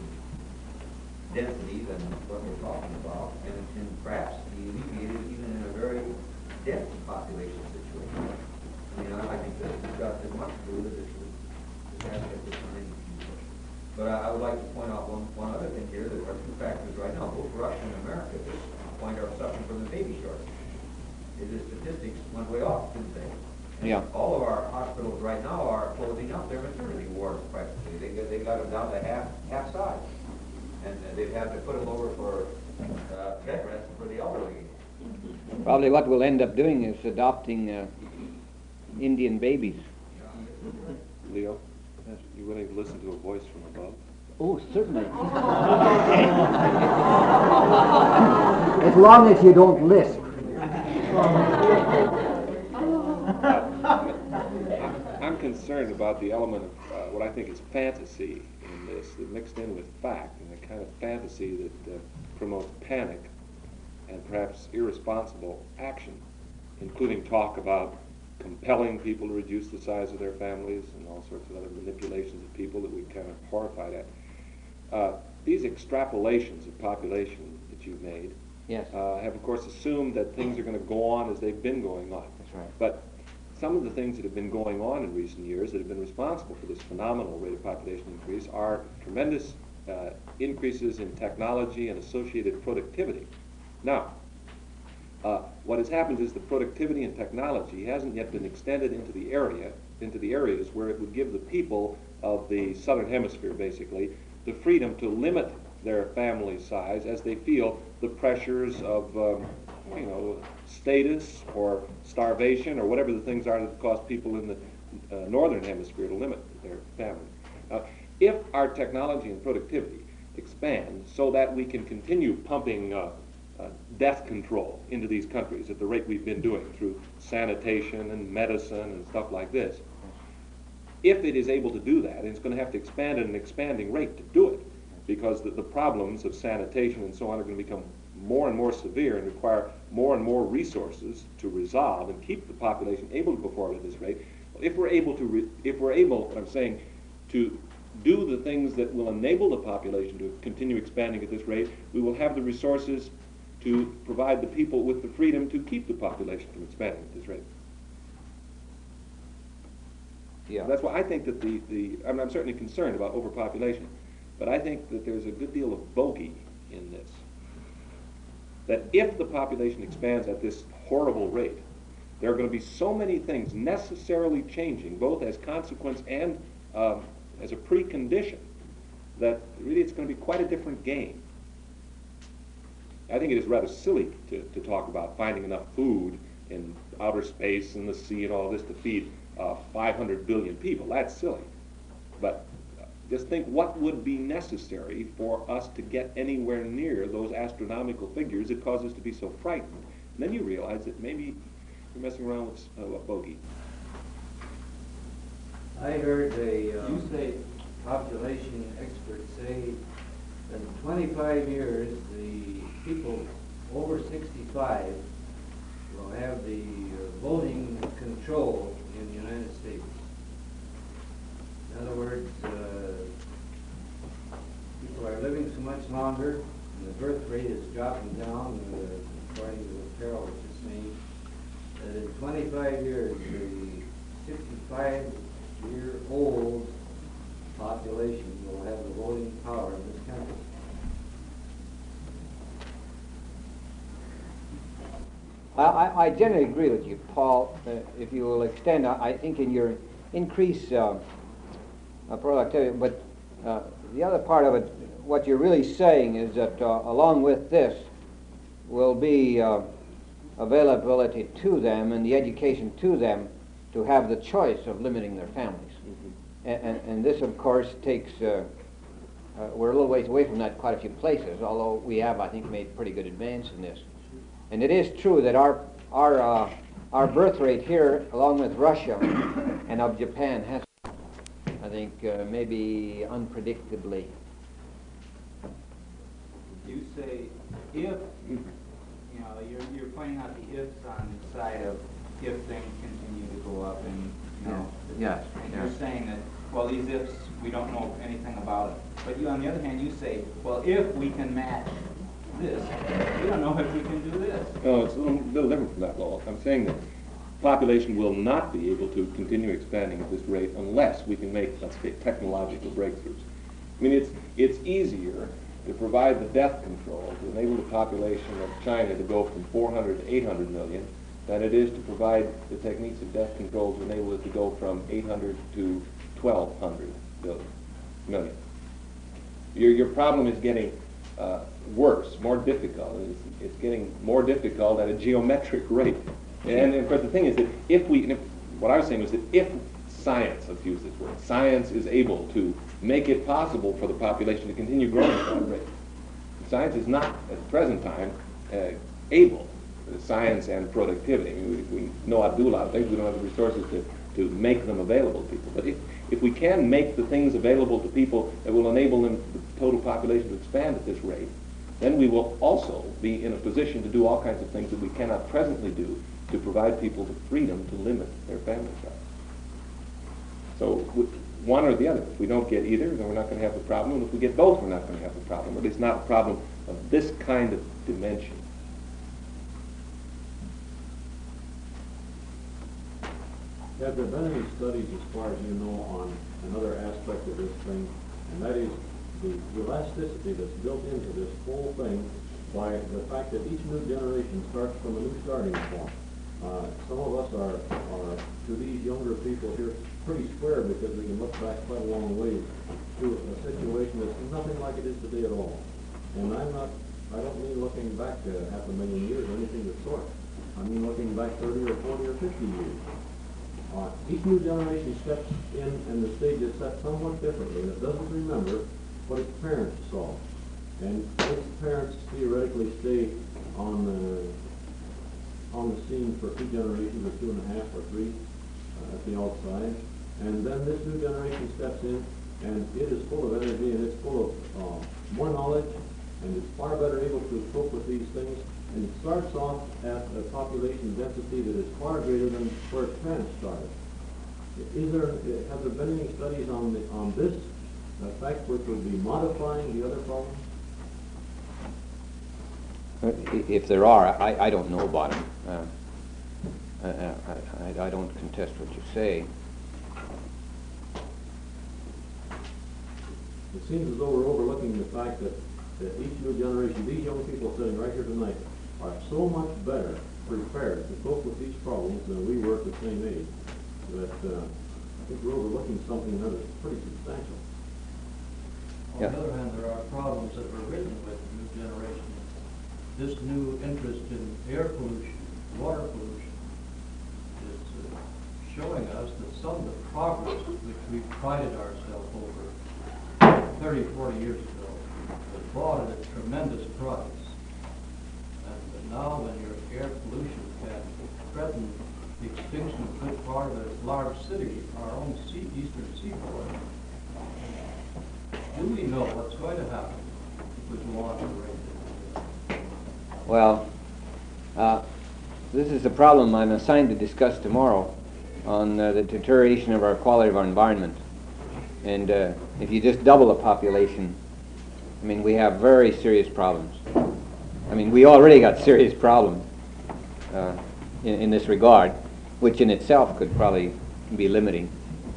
density than what we're talking about, and it can perhaps be alleviated even in a very dense population situation. I mean, I, I think this has got as much to do with this, this aspect of many people. But I, I would like to point out one, one other thing here, that are two factors right now. Both Russia and America at this point are suffering from the baby shortage. The statistics went way off, didn't they? And Yeah. all of our hospitals right now are closing up their maternity wards practically. They got, they got them down to half half size, and uh, they've had to put them over for uh, bed rest for the elderly. Probably what we'll end up doing is adopting uh, Indian babies. Leo, you willing to listen to a voice from above? Oh, certainly. As long as you don't lisp. I'm concerned about the element of uh, what I think is fantasy in this, that mixed in with fact, and the kind of fantasy that uh, promotes panic and perhaps irresponsible action, including talk about compelling people to reduce the size of their families and all sorts of other manipulations of people that we're kind of horrified at. Uh, these extrapolations of population that you've made Yes. uh, have, of course, assumed that things are going to go on as they've been going on. That's right. But some of the things that have been going on in recent years that have been responsible for this phenomenal rate of population increase are tremendous uh, increases in technology and associated productivity. Now, uh, what has happened is the productivity and technology hasn't yet been extended into the area, into the areas where it would give the people of the southern hemisphere, basically, the freedom to limit their family size as they feel the pressures of, um, you know, status or starvation or whatever the things are that cause people in the uh, northern hemisphere to limit their family. Uh, if our technology and productivity expand so that we can continue pumping uh, uh, death control into these countries at the rate we've been doing through sanitation and medicine and stuff like this, if it is able to do that, it's going to have to expand at an expanding rate to do it, because the, the problems of sanitation and so on are going to become more and more severe and require more and more resources to resolve and keep the population able to perform at this rate. If we're able to, re, if we're able, I'm saying, to do the things that will enable the population to continue expanding at this rate, we will have the resources to provide the people with the freedom to keep the population from expanding at this rate. Yeah. That's why I think that the, the I mean, I'm certainly concerned about overpopulation, but I think that there's a good deal of bogey in this. That if the population expands at this horrible rate, there are going to be so many things necessarily changing, both as consequence and um, as a precondition, that really it's going to be quite a different game. I think it is rather silly to, to talk about finding enough food in outer space and the sea and all this to feed uh, five hundred billion people. That's silly. But uh, just think what would be necessary for us to get anywhere near those astronomical figures that cause us to be so frightened. And then you realize that maybe you're messing around with uh, a bogey. I heard a uh, You say, population expert say that in twenty-five years, the people over sixty-five will have the uh, voting control in the United States. In other words, uh, people are living so much longer, and the birth rate is dropping down, uh, according to what Carol was just saying, that in twenty-five years, the sixty-five-year-old population will have the voting power in this country. I, I I generally agree with you, Paul. Uh, if you will extend, I, I think in your increase uh, uh, productivity, but uh, the other part of it, what you're really saying is that uh, along with this will be uh, availability to them and the education to them to have the choice of limiting their families. Mm-hmm. and, and, and this, of course, takes, uh, uh, we're a little ways away from that quite a few places, although we have, I think, made pretty good advance in this. And it is true that our, our, uh, our birth rate here, along with Russia and of Japan, has, I think, uh, maybe unpredictably. you say, if, you know, you're, you're pointing out the ifs on the side of if things continue to go up and, you know. Yes, And yes. you're saying that, well, these ifs, we don't know anything about it. But you, on the other hand, you say, well, if we can match this, we don't know if we can do this. No, it's a little, little different from that, Lowell. I'm saying that population will not be able to continue expanding at this rate unless we can make, let's say, technological breakthroughs. I mean, it's, it's easier to provide the death control to enable the population of China to go from four hundred to eight hundred million than it is to provide the techniques of death control to enable it to go from eight hundred to twelve hundred million. Your, your problem is getting uh, worse, more difficult. It's, it's getting more difficult at a geometric rate. And of course the thing is that if we, and if, what I was saying was that if science, let's use this word, science is able to make it possible for the population to continue growing at that rate. Science is not, at the present time, uh, able, uh, science and productivity. I mean, we, we know how to do a lot of things, we don't have the resources to, to make them available to people. But if, if we can make the things available to people that will enable them, the total population to expand at this rate, then we will also be in a position to do all kinds of things that we cannot presently do to provide people the freedom to limit their family size. So one or the other. If we don't get either, then we're not going to have the problem. And if we get both, we're not going to have the problem. Or at least not a problem of this kind of dimension. Have there been any studies, as far as you know, on another aspect of this thing, and that is the elasticity that's built into this whole thing by the fact that each new generation starts from a new starting point? Uh, some of us are, are, to these younger people here, pretty square because we can look back quite a long way to a situation that's nothing like it is today at all. And I'm not, I don't mean looking back uh, half a million years or anything of the sort. I mean looking back thirty or forty or fifty years. Uh, each new generation steps in and the stage is set somewhat differently, and it doesn't remember what its parents saw. And its parents theoretically stay on the on the scene for two generations, or two and a half, or three uh, at the outside. And then this new generation steps in, and it is full of energy, and it's full of uh, more knowledge, and it's far better able to cope with these things. And it starts off at a population density that is far greater than where its parents started. Is there, have there been any studies on the on this effect which would be modifying the other problems? If there are, I, I don't know about them. Uh, I, I, I don't contest what you say. It seems as though we're overlooking the fact that, that each new generation, these young people sitting right here tonight, are so much better prepared to cope with these problems than we were at the same age, that uh, I think we're overlooking something that is pretty substantial. On the other hand, there are problems that were written with the new generation. This new interest in air pollution, water pollution, is uh, showing us that some of the progress which we prided ourselves over thirty, forty years ago was bought at a tremendous price. And now when your air pollution can threaten extinction of good part of a large city, our own sea, eastern seaboard. Do we know what's going to happen if we go on at the rate? Well, uh, this is the problem I'm assigned to discuss tomorrow on uh, the deterioration of our quality of our environment. And uh, if you just double the population, I mean, we have very serious problems. I mean, we already got serious problems uh, in, in this regard, which in itself could probably be limiting.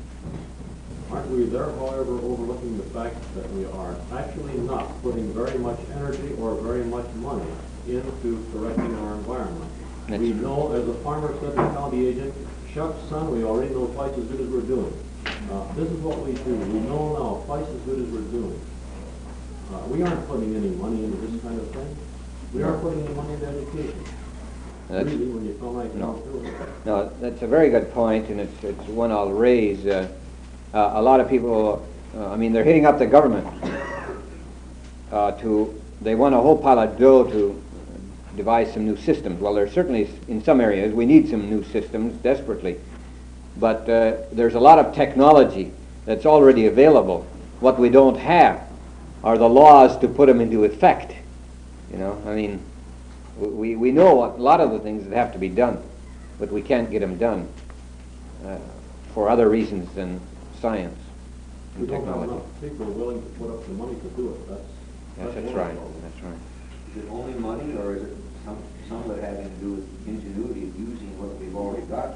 Aren't we there, however, overlooking the fact that we are actually not putting very much energy or very much money into correcting our environment? That's we true. know, as a farmer said to the county agent, shucks, son, we already know twice as good as we're doing. Uh, this is what we do. We know now twice as good as we're doing. Uh, we aren't putting any money into this kind of thing. We aren't putting any money into education. That's, really, when you come right down no. to it. No, that's a very good point, and it's, it's one I'll raise. Uh, uh, a lot of people, uh, I mean, they're hitting up the government uh, to, they want a whole pile of dough to devise some new systems. Well, there's certainly, in some areas, we need some new systems desperately. But uh, there's a lot of technology that's already available. What we don't have are the laws to put them into effect. You know, I mean, we, we know a lot of the things that have to be done, but we can't get them done uh, for other reasons than science We and don't have technology. enough people willing to put up the money to do it. That's, Yes, that's one right. problem. That's right. Is it only money, or is it some, some of it having to do with ingenuity of using what we've already got?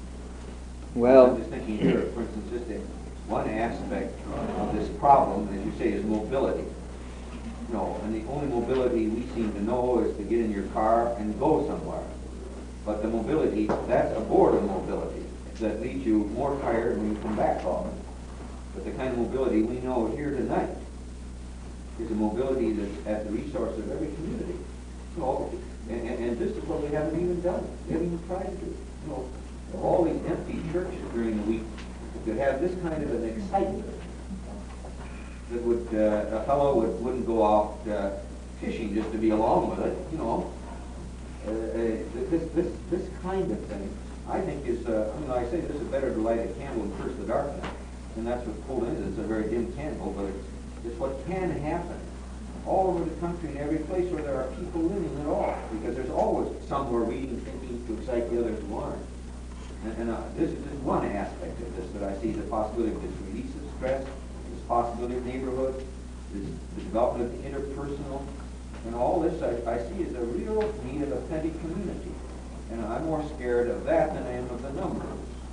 Well, I'm just thinking here, for instance, just a, one aspect of this problem, as you say, is mobility. No, and the only mobility we seem to know is to get in your car and go somewhere. But the mobility, that's a boredom mobility that leaves you more tired when you come back home. But the kind of mobility we know here tonight is a mobility that's at the resource of every community. So, and, and, and this is what we haven't even done. We haven't even tried to do. You know, all these empty churches during the week could have this kind of an excitement that would, uh, a fellow would, wouldn't go out uh, fishing just to be along with it, you know. Uh, uh, this, this, this kind of thing, I think is, uh, I mean, I say this is better to light a candle and curse the darkness. And that's what pulled in. It's a very dim candle, but it's, it's what can happen all over the country in every place where there are people living at all. Because there's always some who are reading, thinking to excite the others who aren't. And, and uh, this is just one aspect of this that I see the possibility of this release of stress, this possibility of neighborhood, this the development of the interpersonal, and all this I, I see as a real need of authentic community. And I'm more scared of that than I am of the numbers.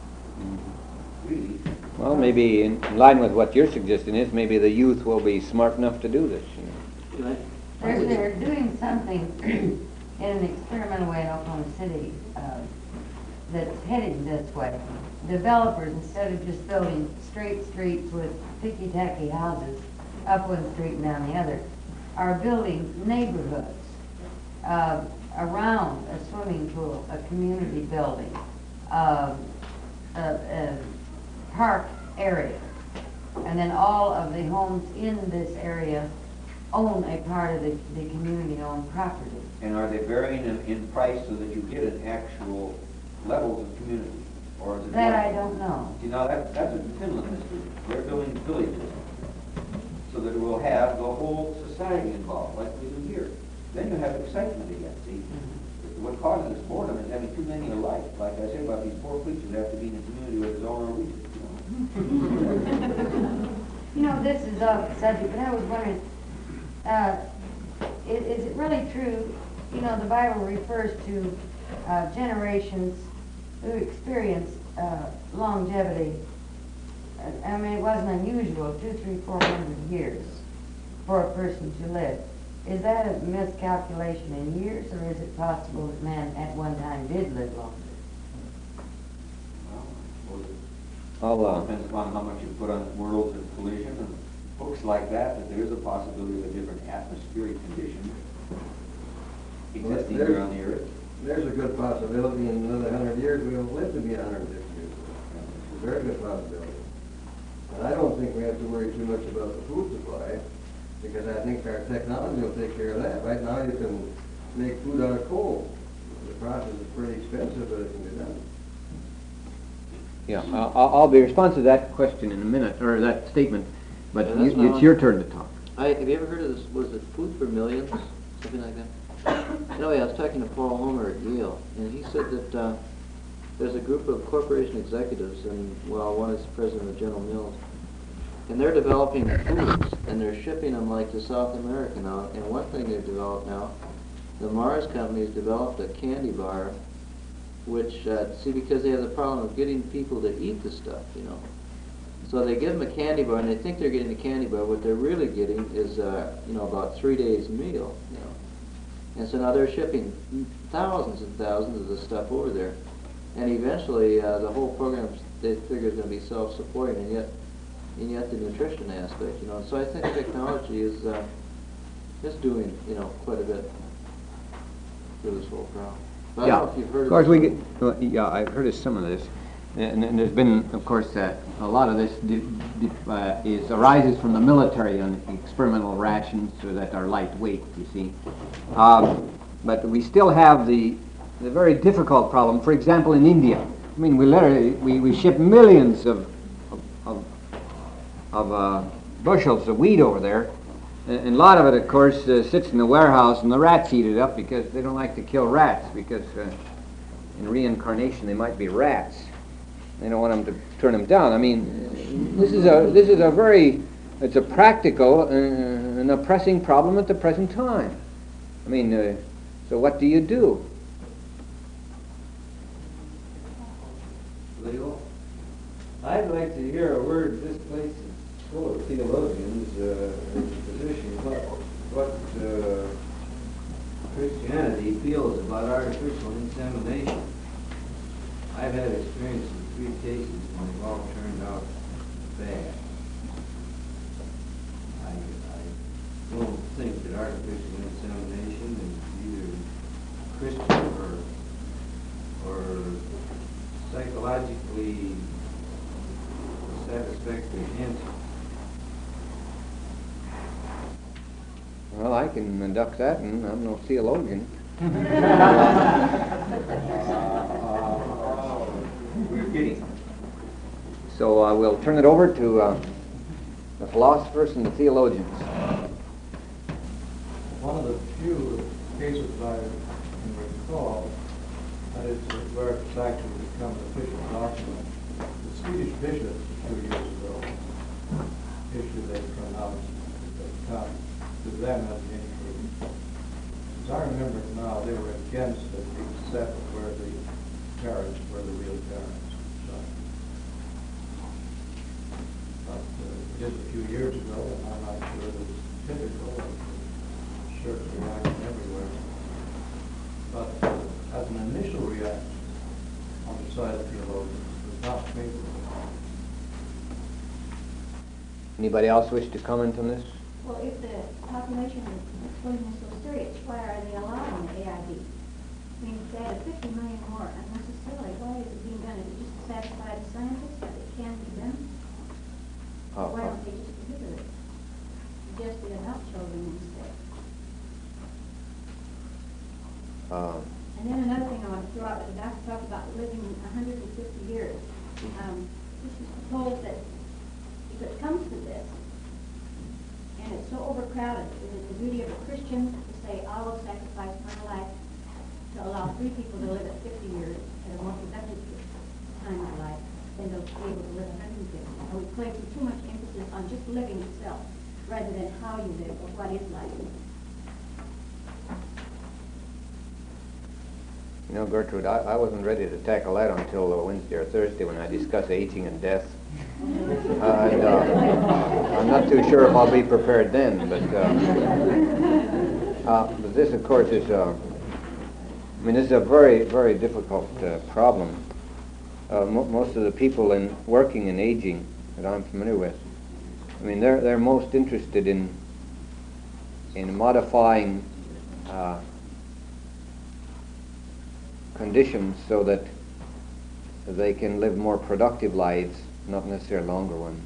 Really. well, maybe in, in line with what you're suggesting is maybe the youth will be smart enough to do this. You know. They're, they're doing something in an experimental way in Oklahoma City uh, that's heading this way. Developers, instead of just building straight streets with ticky-tacky houses up one street and down the other, are building neighborhoods uh, around a swimming pool, a community building, uh, a, a park area. And then all of the homes in this area own a part of the, the community-owned property. And are they varying them in price so that you get an actual levels of community? Or is it That like- I don't know. You know, that, that's what Finland is doing. They're building villages so that it will have the whole society involved, like we do here. Then you have excitement again, see? What causes this boredom is having too many alike. Like I say about these poor creatures have to be in a community where there's all Norwegians. You know, this is off the subject, but I was wondering, uh, is, is it really true, you know, the Bible refers to uh, generations who experienced uh, longevity. Uh, I mean, it wasn't unusual, two, three, four hundred years for a person to live. Is that a miscalculation in years, or is it possible that man at one time did live longer? I'll, uh, Depends upon how much you put on Worlds of Collision and books like that, that there is a possibility of a different atmospheric condition existing Well, here on the earth. There's a good possibility in another hundred years we don't live to be a hundred and fifty years old. It's a very good possibility. And I don't think we have to worry too much about the food supply, because I think our technology will take care of that. Right now you can make food out of coal. The process is pretty expensive, but it can be done. Yeah, I'll, I'll I'll be responsive to that question in a minute, or that statement, but Yeah, that's you- it's not- your turn to talk. I, have you ever heard of this, was it Food for Millions, something like that? Anyway, I was talking to Paul Homer at Yale, and he said that uh, there's a group of corporation executives, and, well, one is the president of General Mills, and they're developing foods, and they're shipping them, like, to South America now, and one thing they've developed now, the Mars company has developed a candy bar, which, uh, see, because they have the problem of getting people to eat the stuff, you know. So they give them a candy bar, and they think they're getting a candy bar. What they're really getting is, uh, you know, about three days' meal, you know. And so now they're shipping thousands and thousands of this stuff over there. And eventually, uh, the whole program, they figure, is going to be self-supporting, and yet, and yet the nutrition aspect, you know. And so I think technology is, uh, is doing, you know, quite a bit for this whole problem. But I Yeah, don't know if you've heard of course, this we one. get, well, yeah, I've heard of some of this. And, and there's been, of course, uh, a lot of this di- di- uh, is arises from the military on experimental rations so that are lightweight, you see. Um, but we still have the, the very difficult problem, for example, in India. I mean, we literally, we, we ship millions of, of, of uh, bushels of wheat over there. And, and a lot of it, of course, uh, sits in the warehouse, and the rats eat it up because they don't like to kill rats, because uh, in reincarnation they might be rats. They don't want them to turn them down. I mean, this is a this is a very it's a practical uh, and a pressing problem at the present time. I mean, uh, so what do you do? Leo, I'd like to hear a word. This place is full of theologians uh, in position. What what uh, Christianity feels about artificial insemination. I've had experience in three cases when they've all turned out bad. I, I don't think that artificial insemination is either Christian or, or psychologically satisfactory answer. Well, I can deduct that, and I'm no theologian. We're kidding. So uh, we'll turn it over to uh, the philosophers and the theologians. One of the few cases I can recall that is where it's actually become an official document. The Swedish bishops a few years ago issued a pronouncement that come to them as the include. As I remember now, they were against it except where the parents were the real parents. So, but uh, just a few years ago, and I'm not sure that it's typical of the church reaction everywhere. But uh, as an initial reaction on the side of theologians, it was not favorable. Anybody else wish to comment on this? Well, if the population explosion is so serious, why are they allowing the A I D? I mean, if they had fifty million more unnecessarily, why is it being done? Is it just to satisfy the scientists that it can be done? Oh, Why oh. don't they just prohibit it? Just the adult children instead. Um, And then another thing I want to throw out, the doctor talked about living one hundred fifty years. Um, this is proposed that if it comes to this, and it's so overcrowded, is it the duty of a Christian to say, I will sacrifice my life to allow three people to live at fifty years at a more productive time of life than they'll be able to live one hundred fifty? Are we placing too much emphasis on just living itself rather than how you live or what is life? You know, Gertrude, I, I wasn't ready to tackle that until uh, Wednesday or Thursday when I discuss aging and death. Uh, and, uh, I'm not too sure if I'll be prepared then, but, uh, uh, but this, of course, is, uh, I mean, this is a very, very difficult uh, problem. Uh, mo- most of the people in working in aging that I'm familiar with, I mean, they're they're most interested in in modifying uh, conditions so that they can live more productive lives, not necessarily longer ones.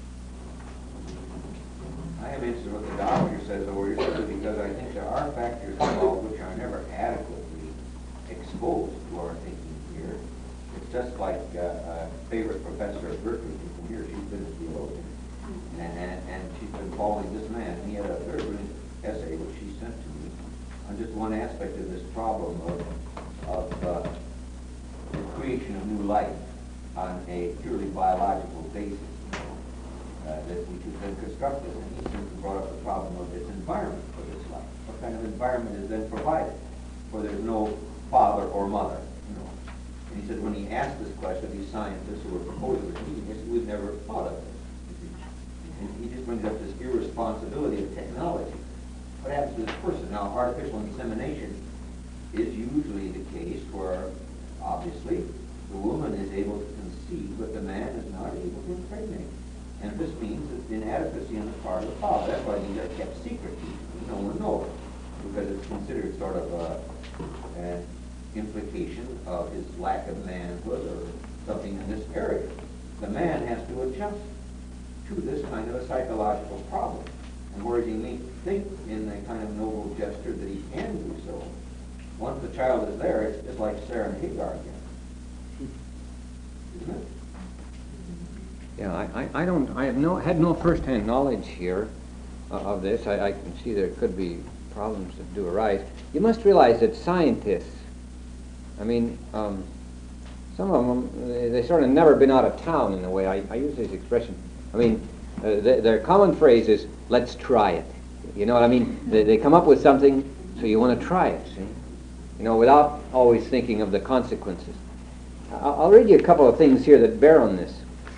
I am interested in what the doctor says over here, simply because I think there are factors involved which are never adequately exposed to our thinking here. It's just like uh, a favorite professor at Berkeley, you can hear she's been a theologian. And, and, and she's been following this man. He had a very brilliant essay which she sent to me on just one aspect of this problem of, of uh, the creation of new life on a purely biological basis. Uh, that we could then construct this. And he simply brought up the problem of its environment for this life. What kind of environment is then provided? Where there's no father or mother, you know. And he said when he asked this question, these scientists who were proposing it, he said, we've never thought of this. And he just brings up this irresponsibility of technology. What happens to this person? Now, artificial insemination is usually the case where, obviously, the woman is able to conceive, but the man is not able to impregnate. And this means that inadequacy on the part of the father. That's why these are kept secret. No one knows, because it's considered sort of a, an implication of his lack of manhood or something in this area. The man has to adjust to this kind of a psychological problem. And whereas he may think in a kind of noble gesture that he can do so, once the child is there, it's just like Sarah and Hagar again. Isn't it? Yeah, I, I, I don't, I have no, had no first-hand knowledge here uh, of this. I, I can see there could be problems that do arise. You must realize that scientists, I mean, um, some of them, they, they sort of never been out of town in a way. I, I use this expression. I mean, uh, the, their common phrase is, let's try it. You know what I mean? They, they come up with something, so you want to try it, see? You know, without always thinking of the consequences. I'll, I'll read you a couple of things here that bear on this.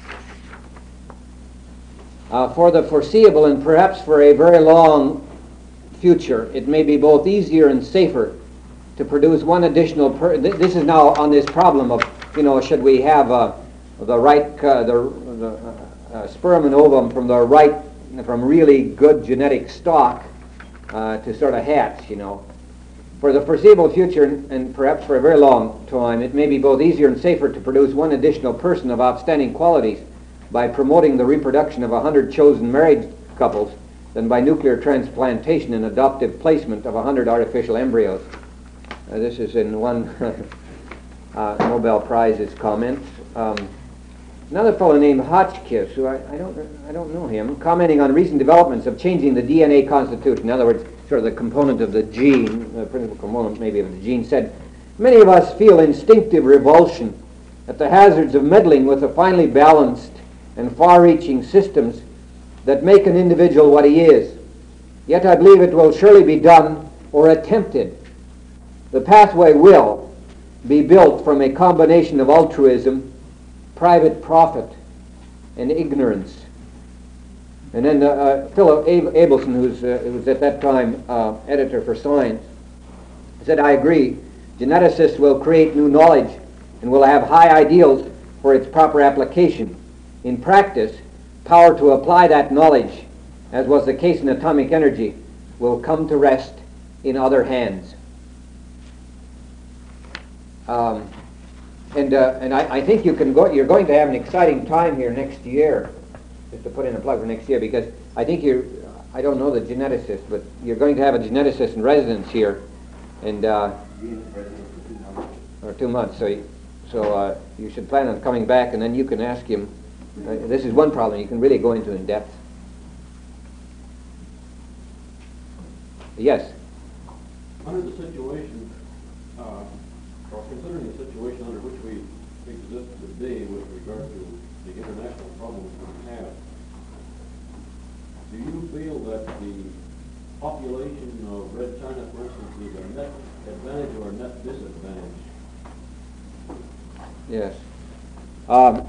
Uh, for the foreseeable and perhaps for a very long future, it may be both easier and safer to produce one additional. Per th this is now on this problem of, you know, should we have uh, the right uh, the, the uh, sperm and ovum from the right, from really good genetic stock uh, to sort of hatch, you know. For the foreseeable future, and perhaps for a very long time, it may be both easier and safer to produce one additional person of outstanding qualities by promoting the reproduction of a hundred chosen married couples than by nuclear transplantation and adoptive placement of a hundred artificial embryos. Uh, this is in one uh, Nobel Prize's comments. Um, another fellow named Hotchkiss, who I, I don't I don't know him, commenting on recent developments of changing the D N A constitution, in other words, sort of the component of the gene, the principal component maybe of the gene, said, many of us feel instinctive revulsion at the hazards of meddling with the finely balanced and far-reaching systems that make an individual what he is. Yet I believe it will surely be done or attempted. The pathway will be built from a combination of altruism, private profit, and ignorance. And then uh, uh, Philip Abelson, who's, uh, who was at that time uh, editor for Science, said, I agree, geneticists will create new knowledge and will have high ideals for its proper application. In practice, power to apply that knowledge, as was the case in atomic energy, will come to rest in other hands. Um, and uh, and I, I think you can go. You're going to have an exciting time here next year, just to put in a plug for next year, because I think you're. I don't know the geneticist, but you're going to have a geneticist in residence here, and uh, or two months. So, you, so uh, you should plan on coming back, and then you can ask him. Uh, this is one problem you can really go into in depth. Yes? Under the situation, uh, or considering the situation under which we exist today with regard to the international problems we have, do you feel that the population of Red China, for instance, is a net advantage or a net disadvantage? Yes. Um,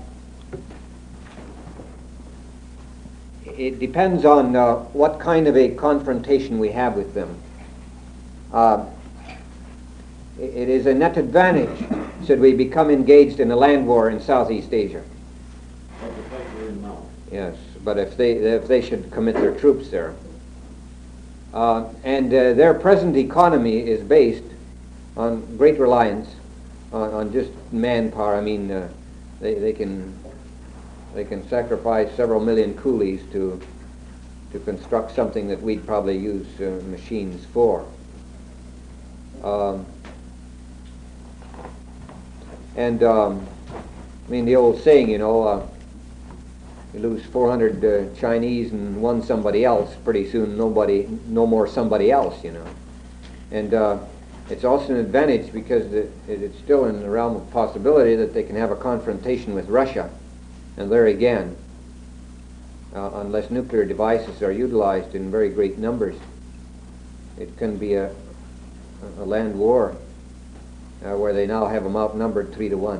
It depends on uh, what kind of a confrontation we have with them. Uh, it is a net advantage should we become engaged in a land war in Southeast Asia. That's the fight we're in now. Yes, but if they if they should commit their troops there, uh, and uh, their present economy is based on great reliance on, on just manpower. I mean, uh, they they can. They can sacrifice several million coolies to to construct something that we'd probably use uh, machines for. Um, And, um, I mean, the old saying, you know, uh, you lose four hundred uh, Chinese and one somebody else, pretty soon nobody, no more somebody else, you know. And uh, it's also an advantage because it, it's still in the realm of possibility that they can have a confrontation with Russia. And there again, uh, unless nuclear devices are utilized in very great numbers, it can be a, a land war uh, where they now have them outnumbered three to one.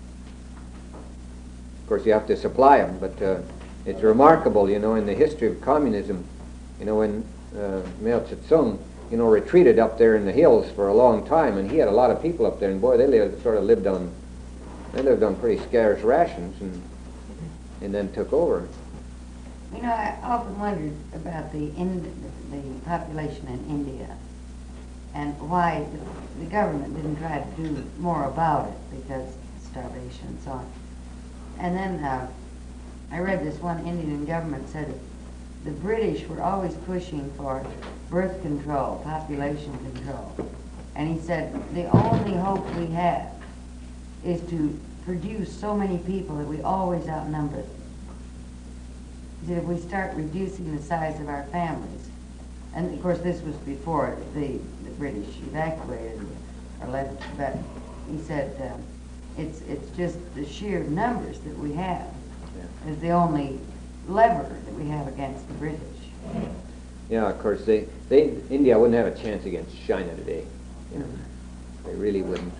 Of course, you have to supply them, but uh, it's remarkable, you know, in the history of communism, you know, when uh, Mao Zedong, you know, retreated up there in the hills for a long time, and he had a lot of people up there, and boy, they lived, sort of lived on, they lived on pretty scarce rations, and and then took over. You know, I often wondered about the Ind- the population in India, and why the, the government didn't try to do more about it, because starvation and so on. And then uh, I read this one Indian government said that the British were always pushing for birth control, population control. And he said, the only hope we have is to produce so many people that we always outnumber them. He said, if we start reducing the size of our families, and of course this was before the, the British evacuated or left, but he said, uh, it's, it's just the sheer numbers that we have is the only lever that we have against the British. Yeah, of course, they, they India wouldn't have a chance against China today. You know, they really wouldn't.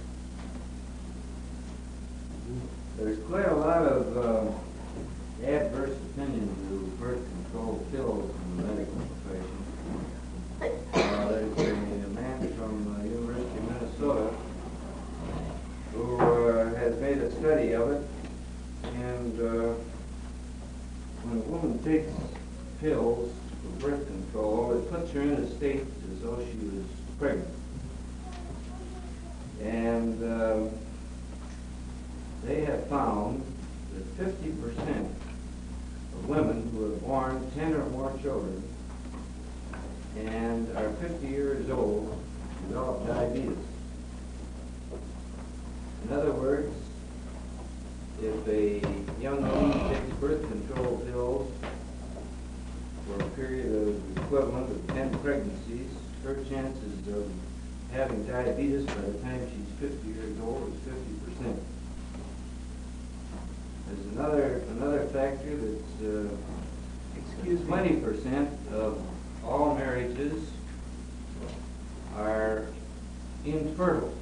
There's quite a lot of um, adverse opinions to birth control pills in the medical profession. Uh, there's a, a man from the University of Minnesota who uh, has made a study of it, and uh, when a woman takes pills for birth control, it puts her in a state as though she was pregnant. And uh, they have found that fifty percent of women who have born ten or more children and are fifty years old develop diabetes. In other words, if a young woman takes birth control pills for a period of equivalent of ten pregnancies, her chances of having diabetes by the time she's fifty years old is fifty percent. There's another another factor that's uh, excuse me, twenty percent of all marriages are infertile.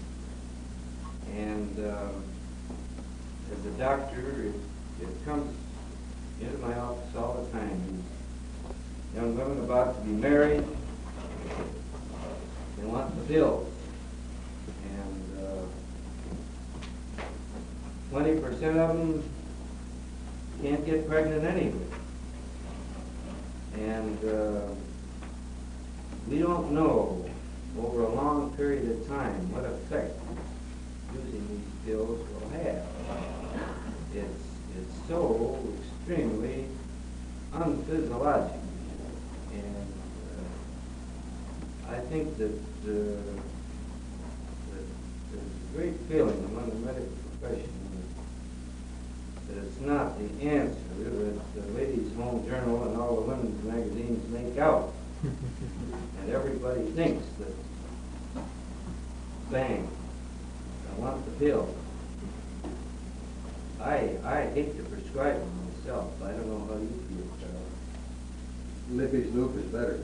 And uh, as a doctor, it, it comes into my office all the time. Young women about to be married, they want the pills. And uh, twenty percent of them can't get pregnant anyway. And uh, we don't know over a long period of time what effect using these pills will have. It's, it's so extremely unphysiologic. And uh, I think that, uh, that there's a great feeling among the medical profession that, that it's not the answer that the Ladies' Home Journal and all the women's magazines make out. And everybody thinks that, bang, I want the pill. I I hate to prescribe them myself. I don't know how you feel, Charles. Lippy's Loop is better.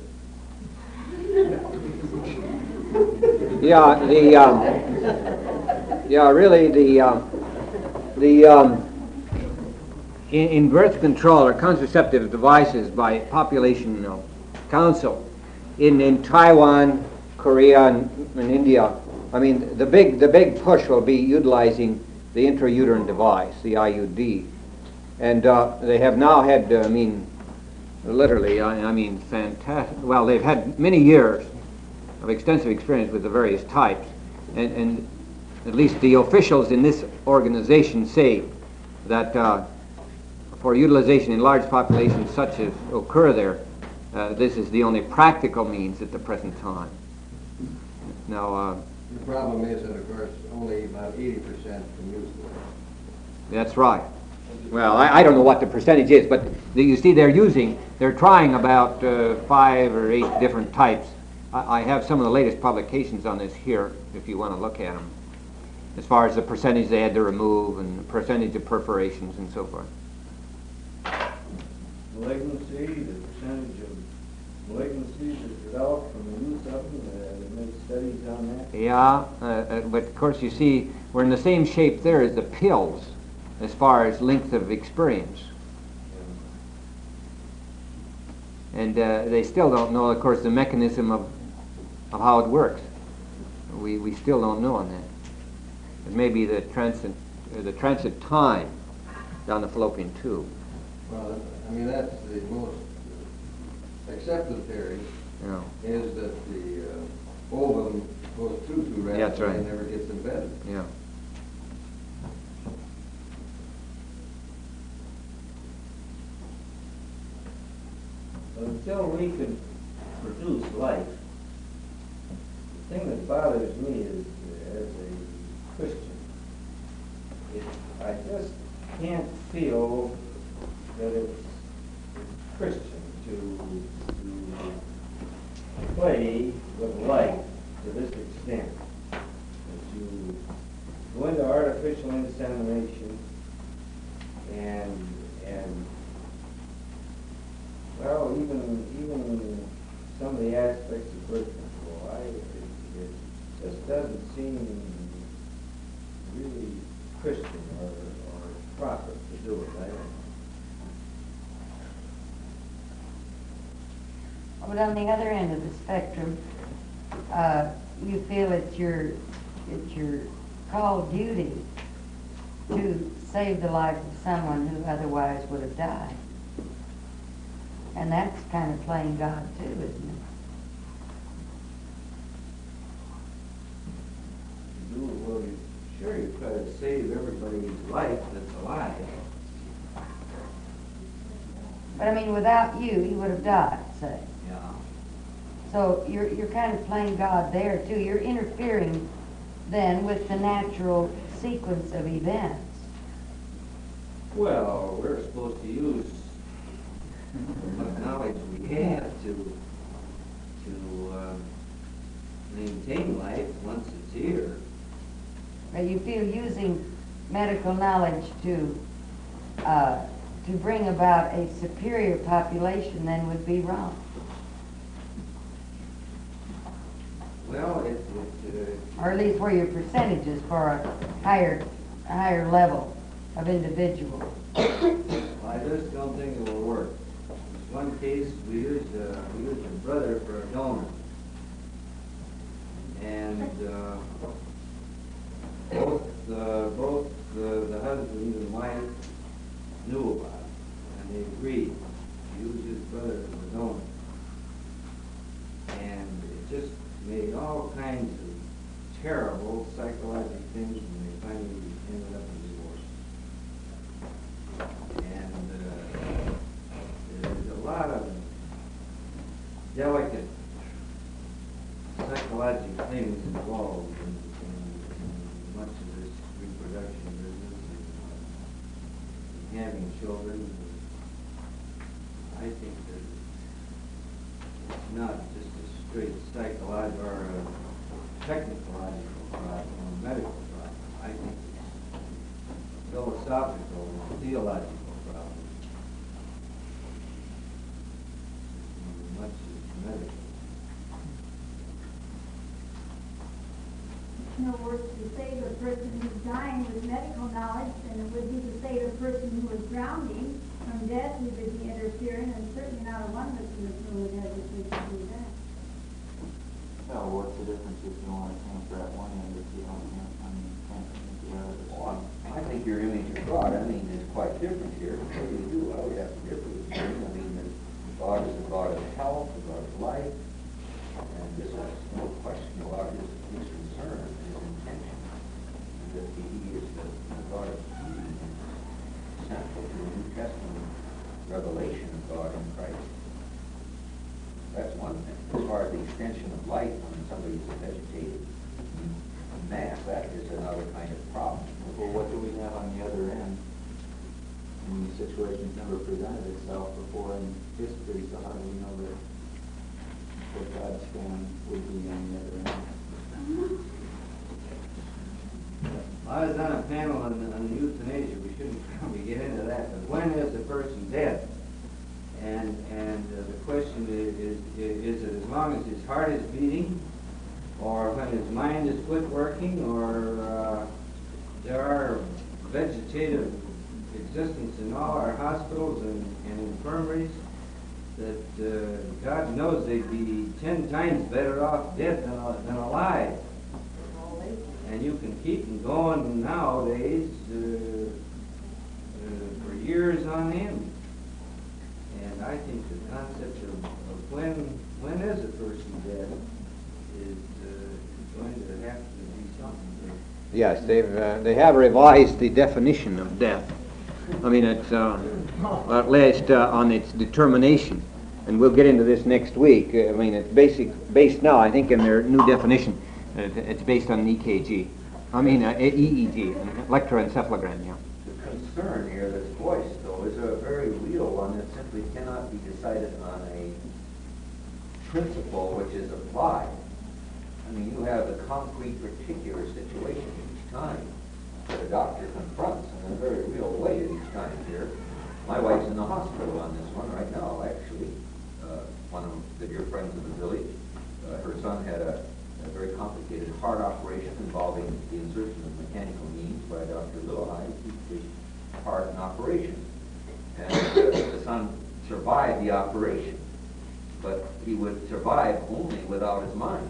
Yeah, the um, yeah, really the um, the um, in, in birth control or contraceptive devices by population you know, council in in Taiwan, Korea, and, and India. I mean, the big the big push will be utilizing the intrauterine device, the I U D, and uh, they have now had, uh, I mean, literally, I, I mean, fantastic. Well, they've had many years of extensive experience with the various types, and, and at least the officials in this organization say that uh, for utilization in large populations such as occur there, uh, this is the only practical means at the present time. Now, uh, The problem is that, of course, only about eighty percent can use the lake. That's right. Well, I, I don't know what the percentage is, but the, you see they're using, they're trying about uh, five or eight different types. I, I have some of the latest publications on this here, if you want to look at them, as far as the percentage they had to remove and the percentage of perforations and so forth. Malignancy, the percentage of malignancies that develop from the use of them, uh, they made studies on that. Yeah, uh, uh, but of course you see, we're in the same shape there as the pills, as far as length of experience. And uh, they still don't know, of course, the mechanism of, of how it works. We, we still don't know on that. It may be the transit, uh, the transit time down the fallopian tube. Well, I mean, that's the most accepted theory, Yeah. is that the uh, ovum goes through too rapidly Yeah, that's right. and never gets embedded. Yeah. But until we can produce life, the thing that bothers me is, uh, as a Christian, it, I just can't feel that it's, it's Christian to, to play with life to this extent. That you go into artificial insemination and, and well, even even some of the aspects of birth control, I, it, it just doesn't seem really Christian or, or proper to do it. I don't know. But on the other end of the spectrum, uh, you feel it's your, it's your call duty to save the life of someone who otherwise would have died. And that's kind of playing God too, isn't it? You do, well, you, sure, you try to save everybody's life that's alive. But I mean, without you, he would have died, say. Yeah. So you're, you're kind of playing God there too. You're interfering then with the natural sequence of events. Well, we're supposed to use what knowledge we have to to uh, maintain life once it's here. But you feel using medical knowledge to uh, to bring about a superior population then would be wrong. Well, it, it uh, Or at least where your percentages for a higher a higher level of individual. I just don't think it will work. In one case, we used uh, we used a brother for a donor, and uh, both the both the, the husband and wife knew about it, and they agreed to use his brother as a donor, and it just made all kinds of terrible psychological things when they finally ended up in divorce. And uh, there's a lot of delicate psychological things involved in, in, in much of this reproduction business and having children. I think that it's not just a straight psychological or a technological problem or a medical problem. I think it's a philosophical, theological problem. Much is medical. In other words, to save a person who's dying with medical knowledge, then it would be to save a person who is drowning from death, we would be interfering, and certainly not a one that's in the fluid has a place to do that. Well, what's the difference if you want to camper at one end or if you don't camp, I mean, camping at the other? Well, I think your image of God, I mean, is quite different here. What do you do? Well, we have to differ with you. I mean, that God is the God of health, the God of life, and this is no question about his, his concern, his intention, that he is the, the God of healing, central to the New Testament revelation of God in Christ. That's one thing. As far as the extension of life when somebody's vegetated, mass, that is another kind of problem. Well, what do we have on the other end? I mean, the situation's never presented itself before in history, so how do we know that what God's stand would be on the other end? I was on a panel on, on euthanasia. We shouldn't probably get into that, but when is the person dead? And and uh, the question is, is, is it as long as his heart is beating, or when his mind is quit working, or uh, there are vegetative existence in all our hospitals and, and infirmaries that uh, God knows they'd be ten times better off dead than, than alive. And you can keep them going nowadays uh, uh, for years on end. And I think the concept of, of when when is a person dead is uh, going to have to be something. Yes, they've uh, they have revised the definition of death. I mean, it's uh, at least uh, on its determination, and we'll get into this next week. I mean, it's basic based now, I think, in their new definition. Uh, it's based on an E K G. I mean, uh, E E G, an electroencephalogram. Yeah. The concern here that's voiced, though, is a very real one that simply cannot be decided on a principle which is applied. I mean, you have the concrete, particular situation each time that a doctor confronts in a very real way at each time here. My wife's in the hospital on this one right now, actually. Uh, one of the dear friends of the village. Uh, her son had a, a very complicated heart operation involving the insertion of mechanical means by Doctor Lillehei to keep the heart in operation. And uh, the son survived the operation, but he would survive only without his mind.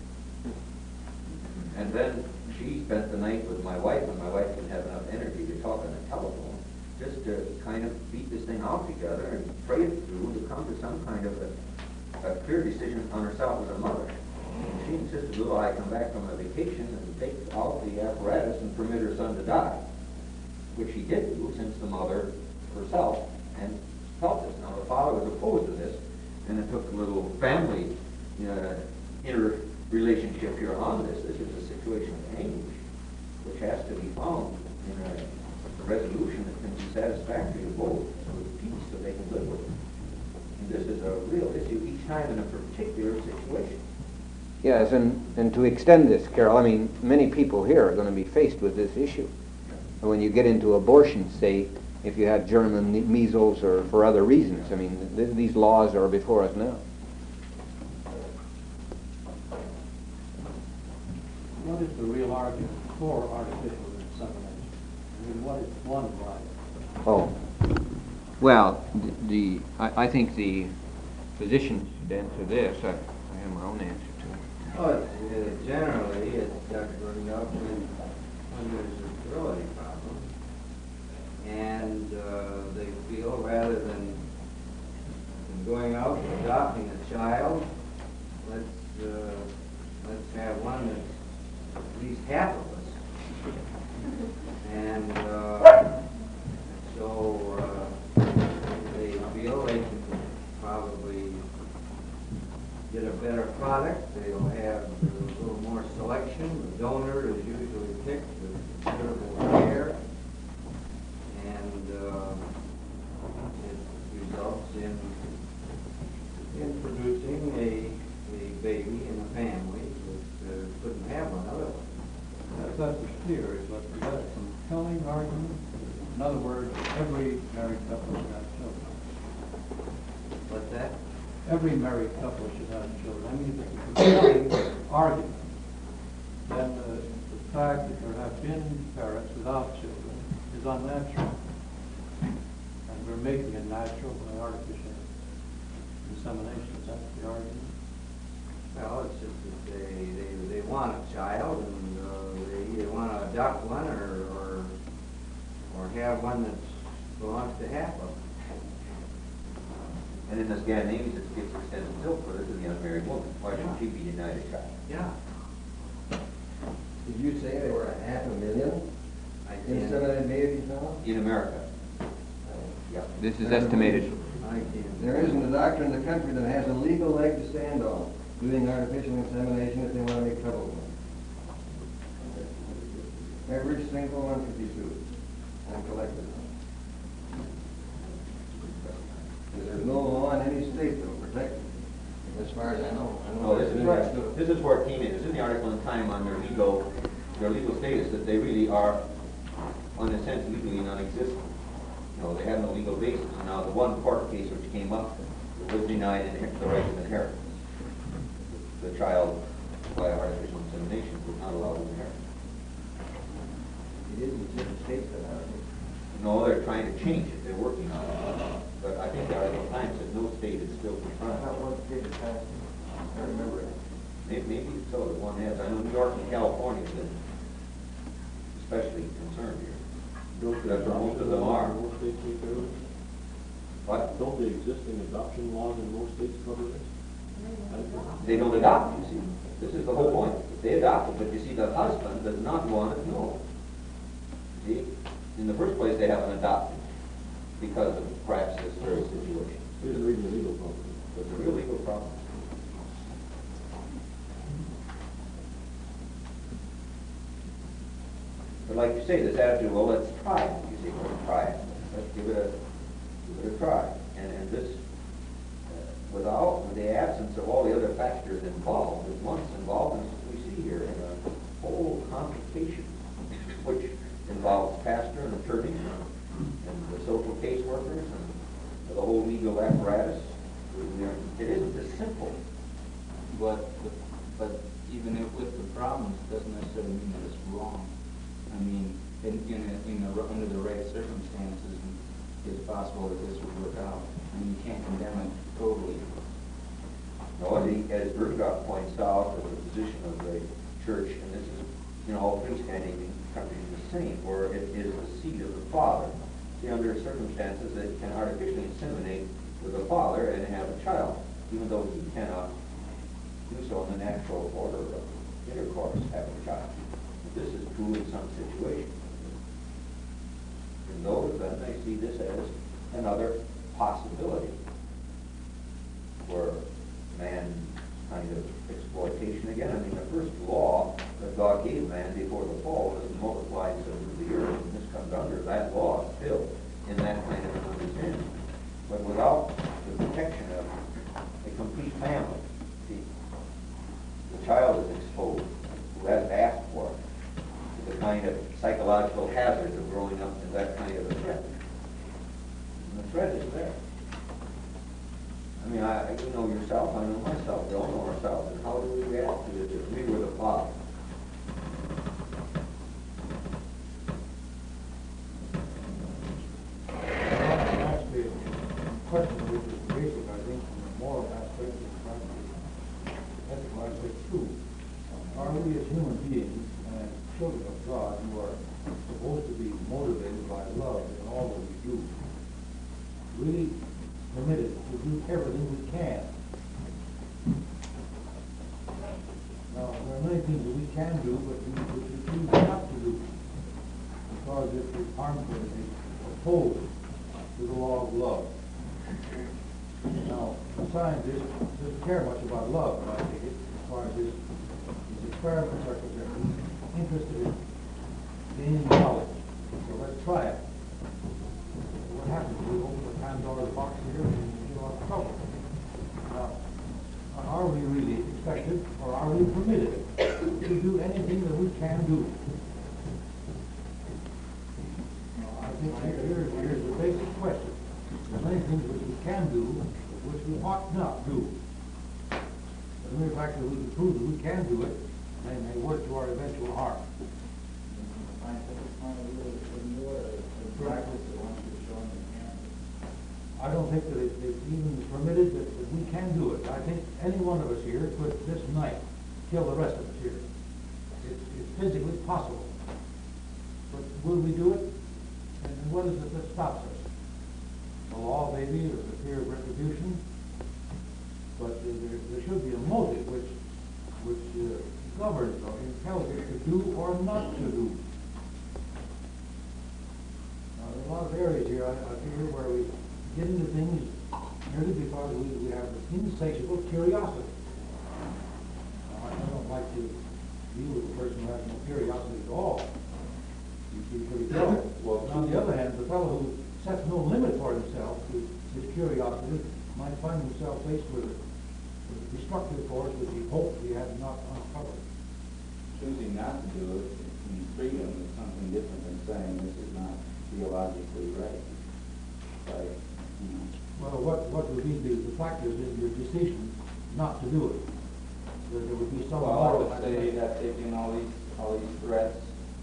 And then she spent the night with my wife, and my wife didn't have enough energy to talk on the telephone, just to kind of beat this thing out together and pray it through to come to some kind of a, a clear decision on herself as a mother. And she insisted, "Little, I come back from a vacation and take out the apparatus and permit her son to die," which she did do, since the mother herself and felt this. Now, the father was opposed to this, and it took a little family uh, inter relationship here on this. This is a situation of anguish, which has to be found in a, a resolution that can be satisfactory to both, with peace, so they can live with it. And this is a real issue each time in a particular situation. Yes, and, and to extend this, Carol, I mean, many people here are going to be faced with this issue. And when you get into abortion, say, if you had German measles or for other reasons, I mean, th these laws are before us now. What is the real argument for artificial insemination? I mean, what is one right? Oh, well, the, the I, I think the physicians should answer this. I, I have my own answer to it. Oh, it's, uh, generally, as Doctor Gordon up when, when there's a sterility problem, and uh, they feel rather than, than going out and adopting a child, let's uh, let's have one that's at least half of us. And uh, so uh, they feel they can probably get a better product. They'll have a little more selection. The donor is usually picked with considerable care. And uh, it results in, in producing a, a baby in a family that uh, couldn't have one otherwise. That's, that's the theory, but is that a compelling argument? In other words, every married couple should have children. What's that? Every married couple should have children. I mean, it's a compelling argument. Then the, the fact that there have been parents without children is unnatural. And we're making it natural by artificial insemination. Is that the argument? Well, it's just that they, they, they want a child, and uh, they either want to adopt one or, or, or have one that belongs to half of them. And in the Scandinavians, it gets extended still further to the unmarried woman. Why shouldn't she be denied a child? Yeah. Did you say there were a half a million I can't. inseminated babies now? In America. Yeah. This is estimated. I can't. There isn't a doctor in the country that has a legal leg to stand on doing artificial insemination if they want to make trouble with them. Every single one could be sued and collected. And there's no law in any state that will protect them, as far as I know. I know No, this is there's where, any- this is where it came in. It's in the article in Time on their legal, their legal status, that they really are, in a sense, legally non-existent. You know, they have no legal basis. Now, the one court case which came up was denied inher- the right to inheritance. The child, by artificial insemination, was not allowed to inherit. It isn't just the states that are. No, they're trying to change it. They're working on it. But I think the article in Time said no state is still confronted. Not one state has passed it. I remember it. Maybe, maybe so, the one has. I know New York and California have been especially concerned here. Don't the That's where most of them are. adoption laws in most states take care of it? What? Don't the existing adoption laws in most states cover this? They don't adopt, you see. This is the whole point. They adopt it, but you see, the husband does not want it known. See? In the first place, they haven't adopted because of perhaps this very situation. Here's reading the legal problem. It's a real legal problem. But like you say, this attitude, well, let's try it. You see, let's try it. Let's give it a, give it a try. And, and this, uh, without, with the absence of all the other factors involved, there's once involved, as we see here, in a whole complication, which involves pastor and attorney and the social caseworkers and the whole legal apparatus. It isn't as simple. But, but even if with the problems, it doesn't necessarily mean that it's wrong. I mean, in, in, a, in the, under the right circumstances, it's possible that this would work out. I mean, you can't condemn it totally. No, the, as Bergdorf points out, the position of the church, and this is, you know, all freestanding countries the same, where it is the seat of the father. See, under circumstances, it can artificially inseminate with the father and have a child, even though he cannot do so in the natural order of intercourse, have a child. This is true in some situations. In those, then, they see this as another possibility where man kind of exploitation again. I mean, the first law that God gave man before the fall was to multiply and subdue the earth, and this comes under that law still in that kind of an understanding. But without the protection of a complete family, see, the child is exposed, who hasn't asked for it, to the kind of psychological hazards of growing up in that kind of a threat. And the threat is there. I mean, I, you know yourself, I know myself, we all know ourselves, and how do we react to it if we were the father? Actually, a question which is basic, I think, from the moral aspect is practically ethical aspect too. Are we as human beings and children of God who are supposed to be motivated by love in all that we do, really permitted to do everything we can? Now, there are many things that we can do, but we, which we choose not to do, because it is harmful, it is opposed to the law of love. Now, the scientist doesn't care much about love, I think, it, as far as his, his experiments are concerned. He's interested in gaining knowledge. So let's try it. What happens? We open the Pandora's box here and we get a lot of trouble. Now, are we really expected, or are we permitted to do anything that we can do? Now, I think here, here, here's the basic question. There are many things which we can do, but which we ought not do. But the mere fact that we can prove that we can do it, may, may work to our eventual harm. I don't think that it, it's even permitted that, that we can do it. I think any one of us here could this night kill the rest of us here. It's, it's physically possible. But will we do it? And what is it that stops us? The law, maybe, or the fear of retribution? But uh, there, there should be a motive which, which uh, governs or impels us to do or not to do. Now, there are a lot of areas here, I, I figure, where we get into things merely because we, we have an insatiable curiosity. Now, I, I don't like to deal with a person who has no curiosity at all. You see, for yourself. Well, And on the other hand, the fellow who sets no limit for himself to his curiosity might find himself faced with a, with a destructive force which he hoped he had not uncovered. choosing not to do it in freedom is something different than saying this is not theologically right. Like, you know, Well, what, what would be the, the factors in your decision not to do it? There, there would be some well, I moral. would say that taking all these, all these threats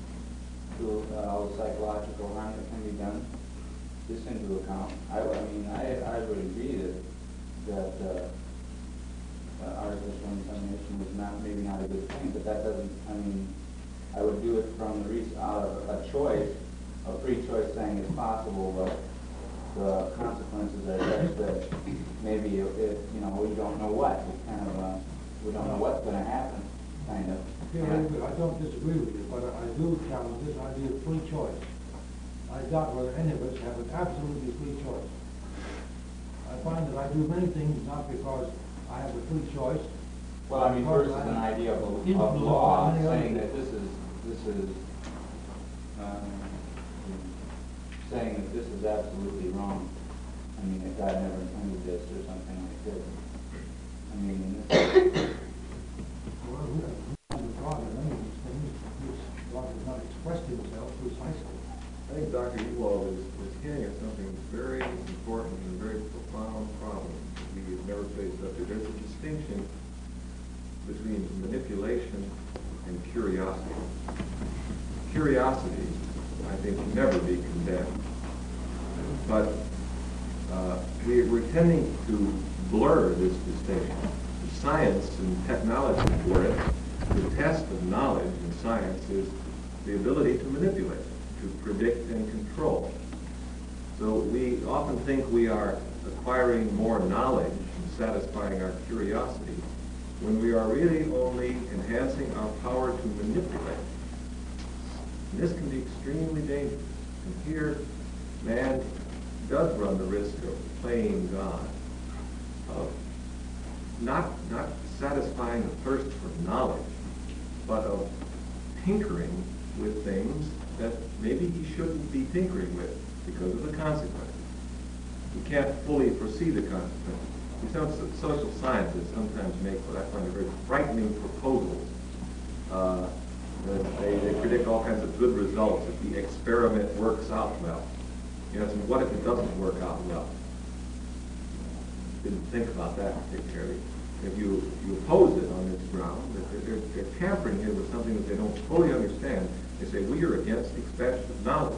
to uh, all the psychological harm that can be done, this into account. I, I mean, I, I would agree that, that, uh, uh, artificial insemination is not, maybe not a good thing, but that doesn't, I mean, I would do it from the reason, out of a choice, a free choice saying it's possible, but the consequences are such that maybe if, if, you know, we don't know what, we kind of, uh, we don't know what's gonna happen, kind of. Yeah, very good. I don't disagree with you, but I do challenge this idea of free choice. I doubt whether any of us have an absolutely free choice. I find that I do many things not because I have a free choice. Well, I mean, because versus I'm an idea of, a- of influenced law, by many other saying things. that this is, this is, um, saying that this is absolutely wrong. I mean, that God never intended this or something like this. I mean, in this, Well, we don't know God in any of these things, which God has not expressed himself precisely. I think Doctor Ewald is, is hitting at something very important and very profound problem that we have never faced up to. There's a distinction between manipulation and curiosity. Curiosity, I think, can never be condemned. But uh, we, we're tending to blur this distinction. The science and technology for it, the test of knowledge in science is the ability to manipulate, to predict and control. So we often think we are acquiring more knowledge and satisfying our curiosity when we are really only enhancing our power to manipulate. And this can be extremely dangerous. And here, man does run the risk of playing God, of not, not satisfying the thirst for knowledge, but of tinkering with things that maybe he shouldn't be tinkering with because of the consequences. We can't fully foresee the consequences. You know, so- social scientists sometimes make what I find very frightening proposals. Uh, that they, they predict all kinds of good results if the experiment works out well. You know, so what if it doesn't work out well? Didn't think about that particularly. If you, you oppose it on this ground, that they're, they're, they're tampering it with something that they don't fully understand. They say, we are against the expansion of knowledge.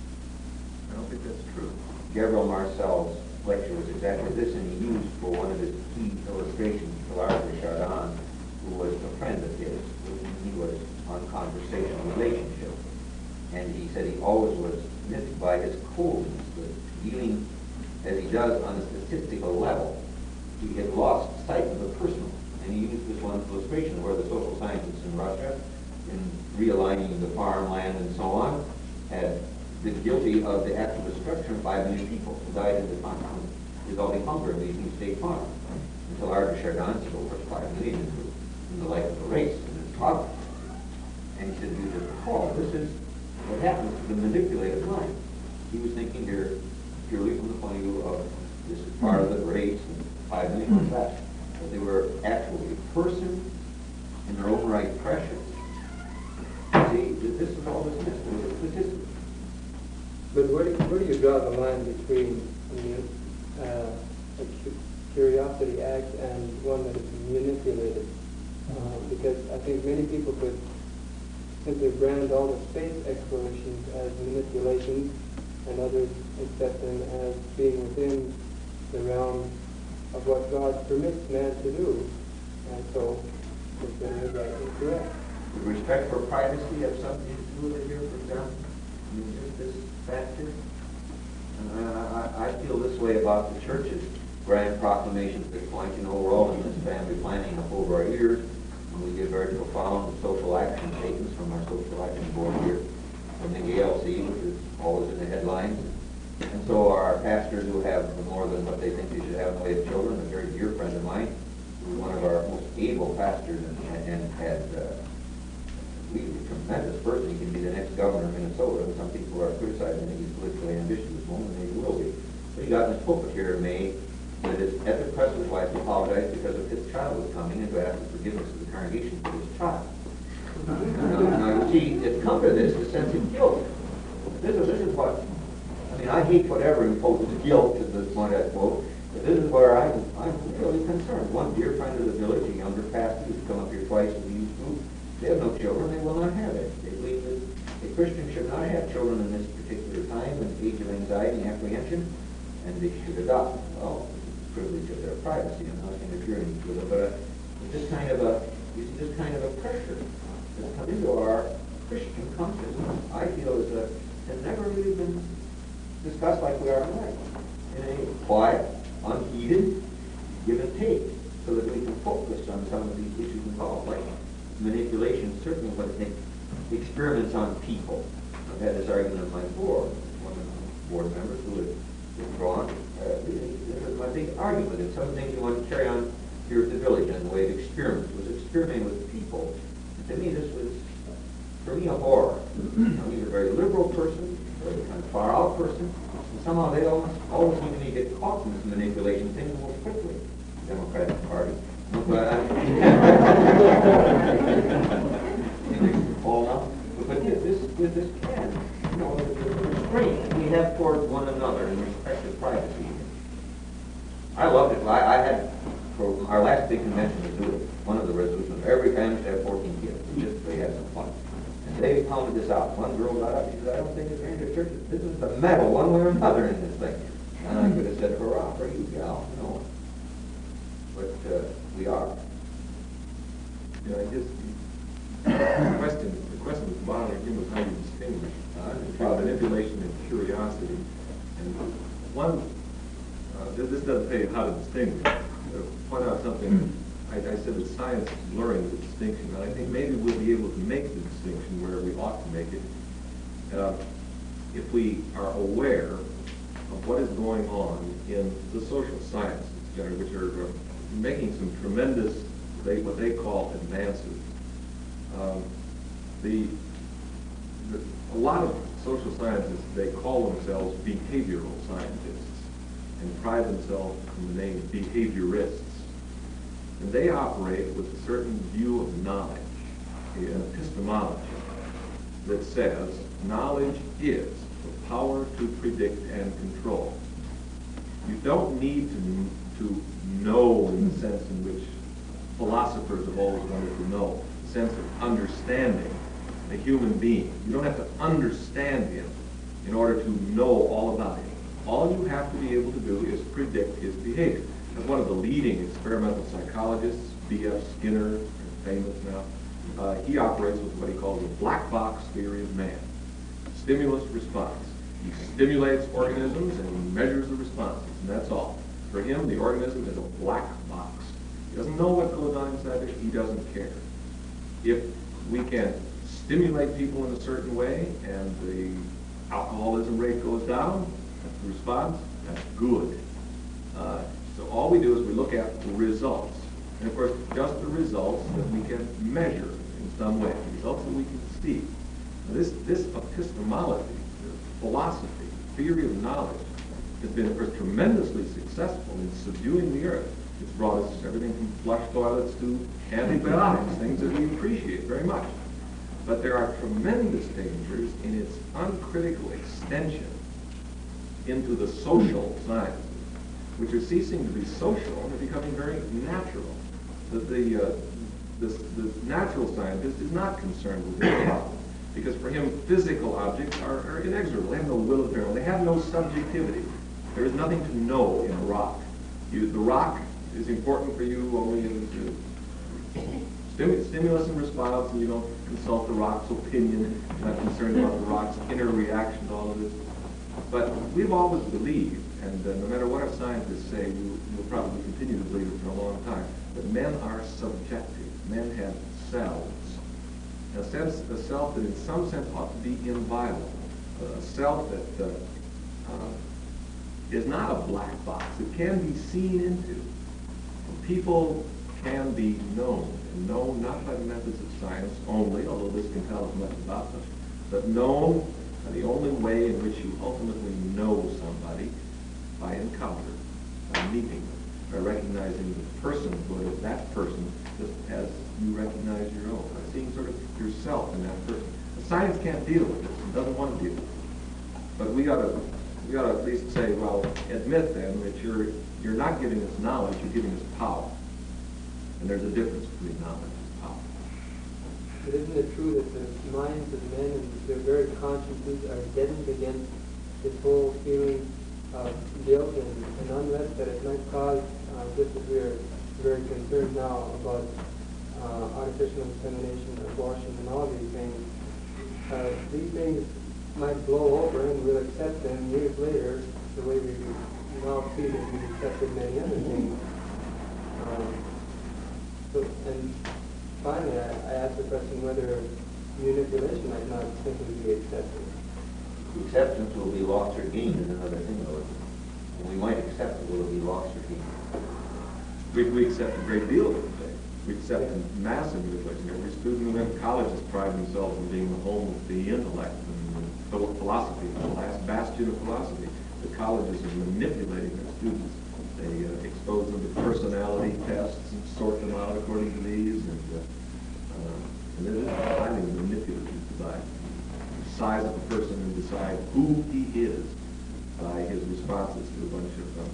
I don't think that's true. Gabriel Marcel's lecture was exactly this, and he used for one of his key illustrations Teilhard de Chardin, who was a friend of his, with whom he was on conversational relationship. And he said he always was miffed by his coldness, with dealing as he does on a statistical level. He had lost sight of the personal. And he used this one illustration where the social scientists in Russia, in realigning the farmland and so on, had been guilty of the actual destruction of five million people who died in the farm, resulting hunger in these new state farms. Until Teilhard de Chardin said, over five million in the life of the race and its progress. And he said, you just recall, this is what happens to the manipulative mind. He was thinking here purely from the point of view of this is part of the race and five million was that. But they were actually a person in their own right precious. See, this is all this is, it's statistics. But where do, where do you draw the line between I mean, uh, a cu- curiosity act and one that is manipulated? Uh, because I think many people could simply brand all the space explorations as manipulations, and others accept them as being within the realm of what God permits man to do, and so consider that incorrect. Would respect for privacy have something to do with it here, for example? I mean, just this factor? And I, I, I feel this way about the church's grand proclamations at this point. You know, we're all in this family planning up over our ears, and we get very profound social action statements from our social action board here, from the A L C, which is always in the headlines. And so our pastors who have more than what they think they should have in the way of children, a very dear friend of mine, who was one of our most able pastors and, and had uh, he's a tremendous person. He can be the next governor of Minnesota. And some people are criticizing that he's politically ambitious at this moment, and he will be. But he got in his pulpit here in May with his epic press his wife to apologize because of his child was coming and to ask for forgiveness of the congregation for his child. now, now, you see, it's come to this, the sense of guilt. This is, this is what, I mean, I hate whatever imposes guilt to this point I quote, but this is where I'm, I'm really concerned. One dear friend of the village, a younger pastor who's come up here twice with the youth group, they have no children, they will not have it. They believe that a Christian should not have children in this particular time and age of anxiety and apprehension, and they should adopt. Well, it's a privilege of their privacy, I'm not interfering with it, but uh, this kind of a, you see, this kind of a pressure that's come into our Christian consciousness, I feel is a, has never really been discussed like we are tonight, in a quiet, unheated, give and take, so that we can focus on some of these issues involved, like manipulation, certainly what it takes, experiments on people. I've had this argument on my board, one of the board members who had withdrawn. Uh, this is my big argument, and some things you want to carry on here at the village in the way of experiments, was experimenting with people. And to me, this was, for me, a horror. Now, he's a very liberal person, a very kind of far-out person, and somehow they almost always seem to me get caught in this manipulation thing more quickly. Democratic Party. But I, all now, but this, this, with this can, you know, the, the restraint we have toward one another in respect to privacy. I loved it. I, I had, for our last big convention, to do it. One of the resolutions, every family should have fourteen kids. We just, they had some fun. And they pounded this out. One girl got up, she said, I don't think it's going to church. This is the metal, one way or another, in this thing. And I could have said, hurrah for you, gal. No. But uh, we are. Yeah, I guess the question, the question was bothering him was how you distinguish uh, between manipulation and curiosity. And one, uh, this, this doesn't tell you how to distinguish. To point out something, I, I said that science is blurring the distinction, and I think maybe we'll be able to make the distinction where we ought to make it uh, if we are aware of what is going on in the social sciences, which are uh, making some tremendous, they, what they call advances. Um, the, the, a lot of social scientists, they call themselves behavioral scientists and pride themselves in the name behaviorists. And they operate with a certain view of knowledge, an epistemology that says knowledge is the power to predict and control. You don't need to, to know in the sense in which philosophers have always wanted to know, the sense of understanding a human being. You don't have to understand him in order to know all about him. All you have to be able to do is predict his behavior. As one of the leading experimental psychologists, B F Skinner, famous now, uh, he operates with what he calls the black box theory of man. Stimulus response. He stimulates organisms and he measures the responses, and that's all. For him, the organism is a black box. He doesn't know what goes on inside it. He doesn't care. If we can stimulate people in a certain way and the alcoholism rate goes down, that's the response, that's good. Uh, so all we do is we look at the results. And of course, just the results that we can measure in some way, the results that we can see. Now this, this epistemology, philosophy, theory of knowledge, has been, of course, tremendously successful in subduing the earth. It's brought us everything from flush toilets to antibiotics, things that we appreciate very much. But there are tremendous dangers in its uncritical extension into the social sciences, which are ceasing to be social and are becoming very natural. That the, uh, the, the natural scientist is not concerned with this problem, because for him, physical objects are, are inexorable. They have no will of their own. They have no subjectivity. There is nothing to know in a rock. You, the rock is important for you only in uh, stim stimulus and response, and you don't consult the rock's opinion. You're not concerned about the rock's inner reaction to all of this. But we've always believed, and uh, no matter what our scientists say, we will probably continue to believe it for a long time, that men are subjective. Men have selves. A, sense, a self that in some sense ought to be inviolable. A self that uh, uh, is not a black box. It can be seen into. People can be known, and known not by the methods of science only, although this can tell us much about them, but known by the only way in which you ultimately know somebody, by encounter, by meeting them, by recognizing the personhood of that person just as you recognize your own, by seeing sort of yourself in that person. The science can't deal with this, it doesn't want to deal with it. But we ought to, we ought to at least say, well, admit then that you're, you're not giving us knowledge, you're giving us power. And there's a difference between knowledge and power. But isn't it true that the minds of men and their very consciences are deadened against this whole feeling of guilt and, and unrest that it might cause, uh, just as we are very concerned now about uh, artificial insemination, abortion, and all these things. Uh, these things might blow over and we'll accept them years later the way we now see that we accepted many other things. Um, so, and finally, I, I asked the question whether manipulation might not simply be accepted. Acceptance will be lost or gained is another thing, though. And we might accept it, will it be lost or gained? We, we accept a great deal of it today. We accept a massive manipulation. Every student in colleges pride themselves on being the home of the intellect and the philosophy, the last bastion of philosophy. The colleges are manipulating their students. They uh, expose them to personality tests and sort them out according to these, and, uh, uh, and it is highly manipulative by the size of a person and decide who he is by his responses to a bunch of um,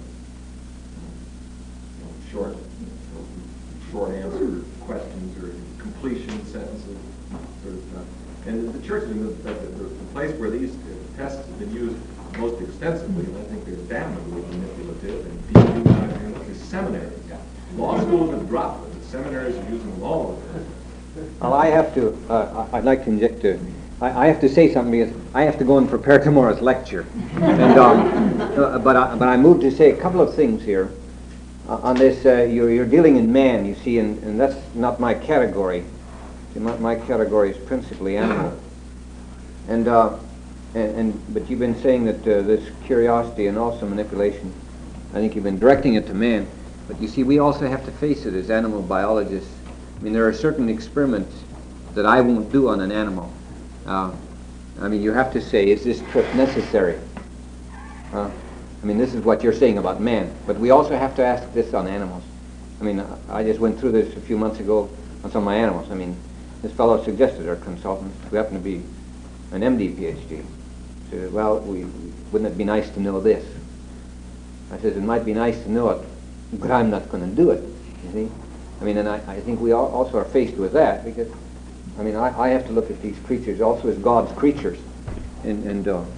you know, short, you know, short answer questions or completion sentences. Sort of, uh, and the church is the, the, the, the place where these tests have been used most extensively, and I think they're damnably manipulative and being used out here in the seminaries. Law schools have dropped it. The seminaries are using them all over. Well, I have to, uh, I'd like to inject a, I, I have to say something because I have to go and prepare tomorrow's lecture. And, um, uh, but, I, but I moved to say a couple of things here. Uh, on this, uh, you're, you're dealing in man, you see, and, and that's not my category. See, my, my category is principally animal. And, uh, and, and but you've been saying that uh, this curiosity and also manipulation, I think you've been directing it to man. But you see, we also have to face it as animal biologists. I mean, there are certain experiments that I won't do on an animal. Uh, I mean, you have to say, is this trip necessary? Uh, I mean, this is what you're saying about man. But we also have to ask this on animals. I mean, I just went through this a few months ago on some of my animals. I mean, this fellow suggested, our consultant, who happened to be an M D PhD, said, well, we, wouldn't it be nice to know this? I said, it might be nice to know it, but I'm not going to do it, you see? I mean, and I, I think we all also are faced with that, because, I mean, I, I have to look at these creatures also as God's creatures. And, and, uh,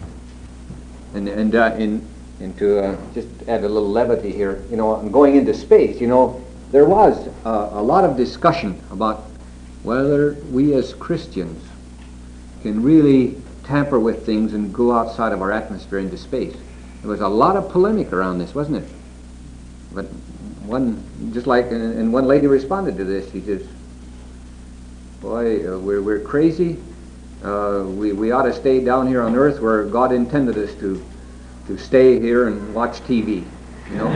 and, and, uh, in, and to uh, just add a little levity here, you know, going into space, you know, there was uh, a lot of discussion about whether we as Christians can really tamper with things and go outside of our atmosphere into space. There was a lot of polemic around this, wasn't it? But one, just like, and, and one lady responded to this. She says, boy, uh, we're, we're crazy. Uh, we, we ought to stay down here on Earth where God intended us to, to stay here and watch T V, you know?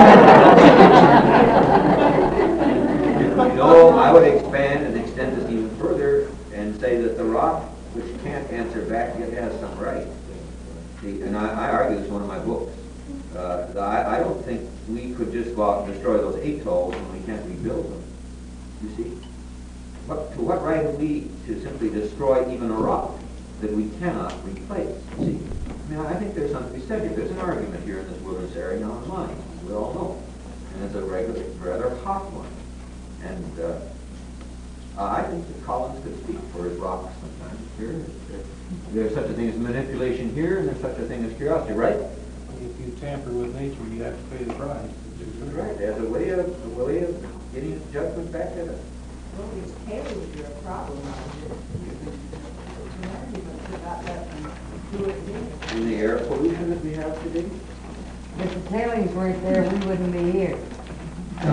No, I would expand and extend this even further and say that the rock, which can't answer back, yet has some right. See, and I, I argue this in one of my books. Uh, I, I don't think we could just go out and destroy those atolls when we can't rebuild them. You see? What, to what right have we to simply destroy even a rock that we cannot replace? See? I mean, I think there's something to be said here. There's an argument here in this wilderness area now in mind. We all know. And it's a regular, rather hot one. And uh, I think that Collins could speak for his rocks sometimes here. There's such a thing as manipulation here, and there's such a thing as curiosity, right? If you tamper with nature, you have to pay the price. That's right. There's a way of a way of getting his judgment back at us. Well, these tailings are a problem out here. An argument about that and do it again. In the air pollution that we have today. If the tailings weren't there, we wouldn't be here. How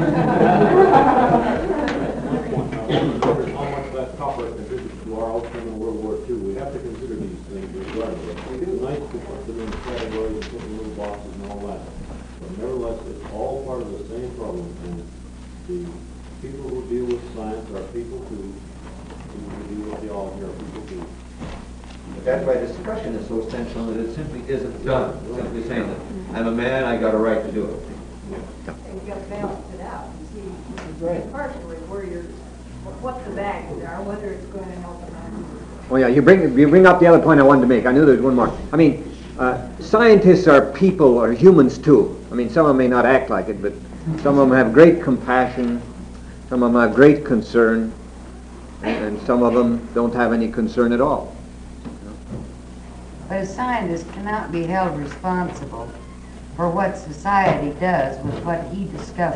much that copper contributes to our outcome in World War Two, we have to consider these things regardless. We do. Nice to put them in categories and put them in little boxes and all that. But nevertheless, it's all part of the same problem, and the people who deal with science are people who, who deal with theology, are people who. But that's why discussion is so essential, that it simply isn't done. Simply saying that I'm a man, I got a right to do it. And you've got to balance it out and see partially where you're, what the values are, whether it's going to help them out. Oh yeah, you bring you bring up the other point I wanted to make. I knew there was one more. I mean, uh, scientists are people, or humans too. I mean, some of them may not act like it, but some of them have great compassion, some of them have great concern, and, and some of them don't have any concern at all. But a scientist cannot be held responsible for what society does with what he discovers.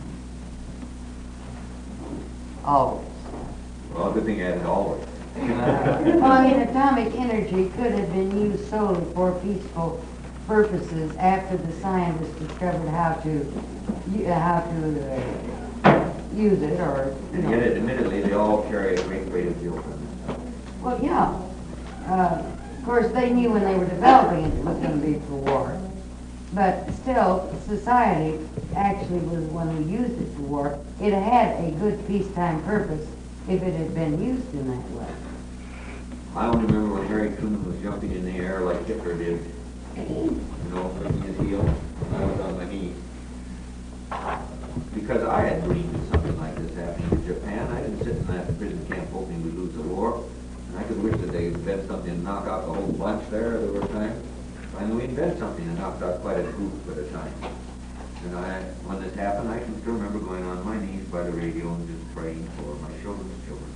Always. Well, good thing I added always. Well, I mean, atomic energy could have been used solely for peaceful purposes after the scientists discovered how to u- uh, how to uh, use it, or you And know. yet, admittedly, they all carry a great weight of guilt. Well, yeah. Uh, of course, they knew when they were developing it it was going to be for war, but still, society actually was the one who used it for war. It had a good peacetime purpose if it had been used in that way. I only remember when Harry Truman was jumping in the air like Hitler did, you know, flicking his heel, and I was on my knees. Because I had dreamed of something like this happening in Japan. I didn't sit in that prison camp hoping we'd lose the war. And I could wish that they invent something and knock out the whole bunch there. There were times. Finally, we invented something and knocked out quite a group at a time. And I, when this happened, I can still remember going on my knees by the radio and just praying for my children's children.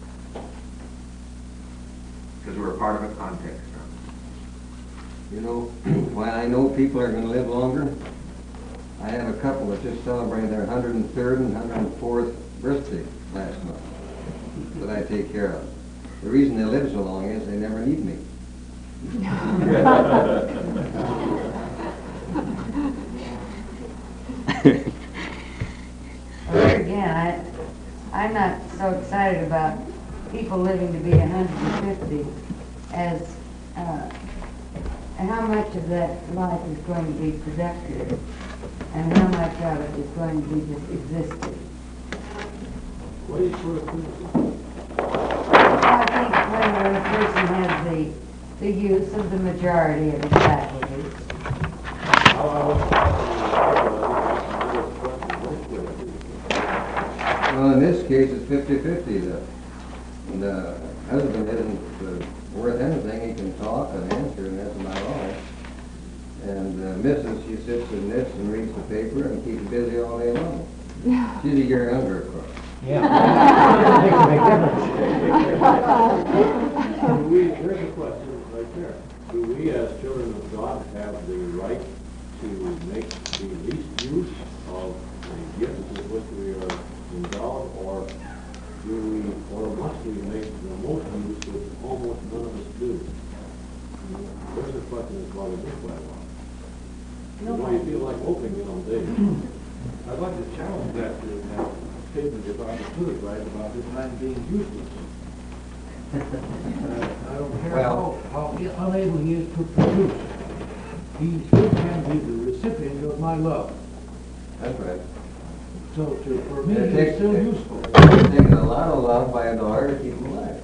Because we're a part of a context. You know, while I know people are going to live longer, I have a couple that just celebrated their one hundred third and one hundred fourth birthday last month that I take care of. The reason they live so long is they never need me. Well, again, I, I'm not so excited about people living to be one hundred fifty as uh, how much of that life is going to be productive and how much of it is going to be just existing. What is productivity? I think when a person has the, the use of the majority of his faculties. Well, in this case, it's fifty-fifty. The, the husband isn't uh, worth anything. He can talk and answer, and that's about all. And uh, Missus, she sits and knits and reads the paper and keeps busy all day long. She's a year younger, of course. Yeah. Do we, here's a question right there. Do we as children of God have the right to make the least use of the gifts with which we are endowed, or do we, or must we make the most use which almost none of us do? There's a question that's bothered me quite a lot. You know, you feel like hoping some days. I'd like to challenge that, to that statement, if I understood it right, about this man being useless. Uh, I don't care Well- how, how unable he is to produce. He still can be the recipient of my love. That's right. So to, for me, It he's takes- still it- useful. It's taking a lot of love by a daughter to keep him alive.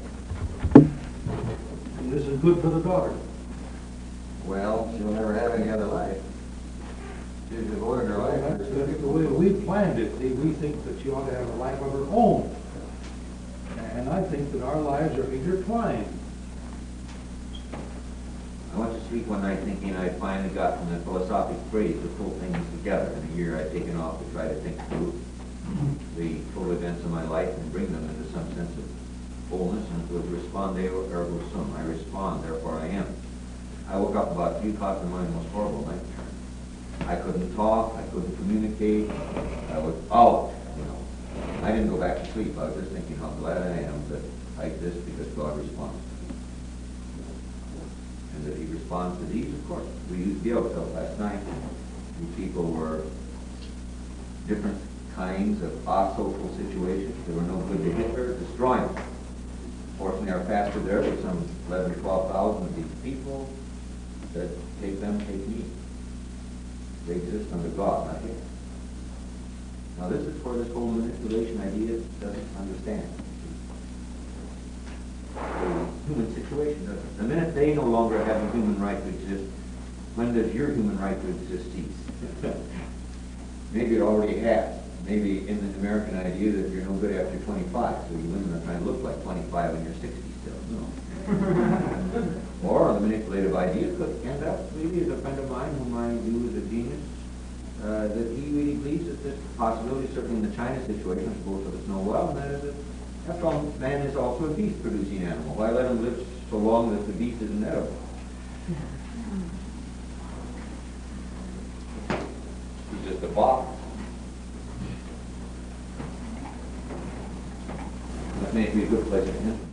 And this is good for the daughter. Well, she'll never have any other life. She's devoted her life. That's, that's the way we planned it. See, we think that she ought to have a life of her own. And I think that our lives are intertwined. I went to sleep one night thinking I'd finally gotten the philosophic phrase to pull things together. In a year I'd taken off to try to think through the total events of my life and bring them into some sense of fullness, and it was responde ergo sum. I respond, therefore I am. I woke up about three o'clock in the morning, the most horrible nightmare. I couldn't talk, I couldn't communicate, I was out, you know. I didn't go back to sleep. I was just thinking how glad I am that I exist because God responds to me. And that he responds to these, of course. We used Bielefeld last night. These people were different kinds of asocial situations. They were no good to Hitler, destroy them. Fortunately, our pastor there was some eleven or twelve thousand of these people that take them, take me. They exist under God, not here. Now, this is where this whole manipulation idea doesn't understand. The human situation doesn't. The minute they no longer have a human right to exist, when does your human right to exist cease? Maybe it already has. Maybe in the American idea that you're no good after twenty-five, so you women are trying to look like twenty-five when you're sixty still. No. Or the manipulative idea could end up, maybe as a friend of mine whom I view as a genius, uh, that he really believes that this possibility, certainly in the China situation, which both of us know well, and that is that, after all, man is also a beast-producing animal. Why let him live so long that the beast isn't edible? He's just a bot. That may be a good place to end.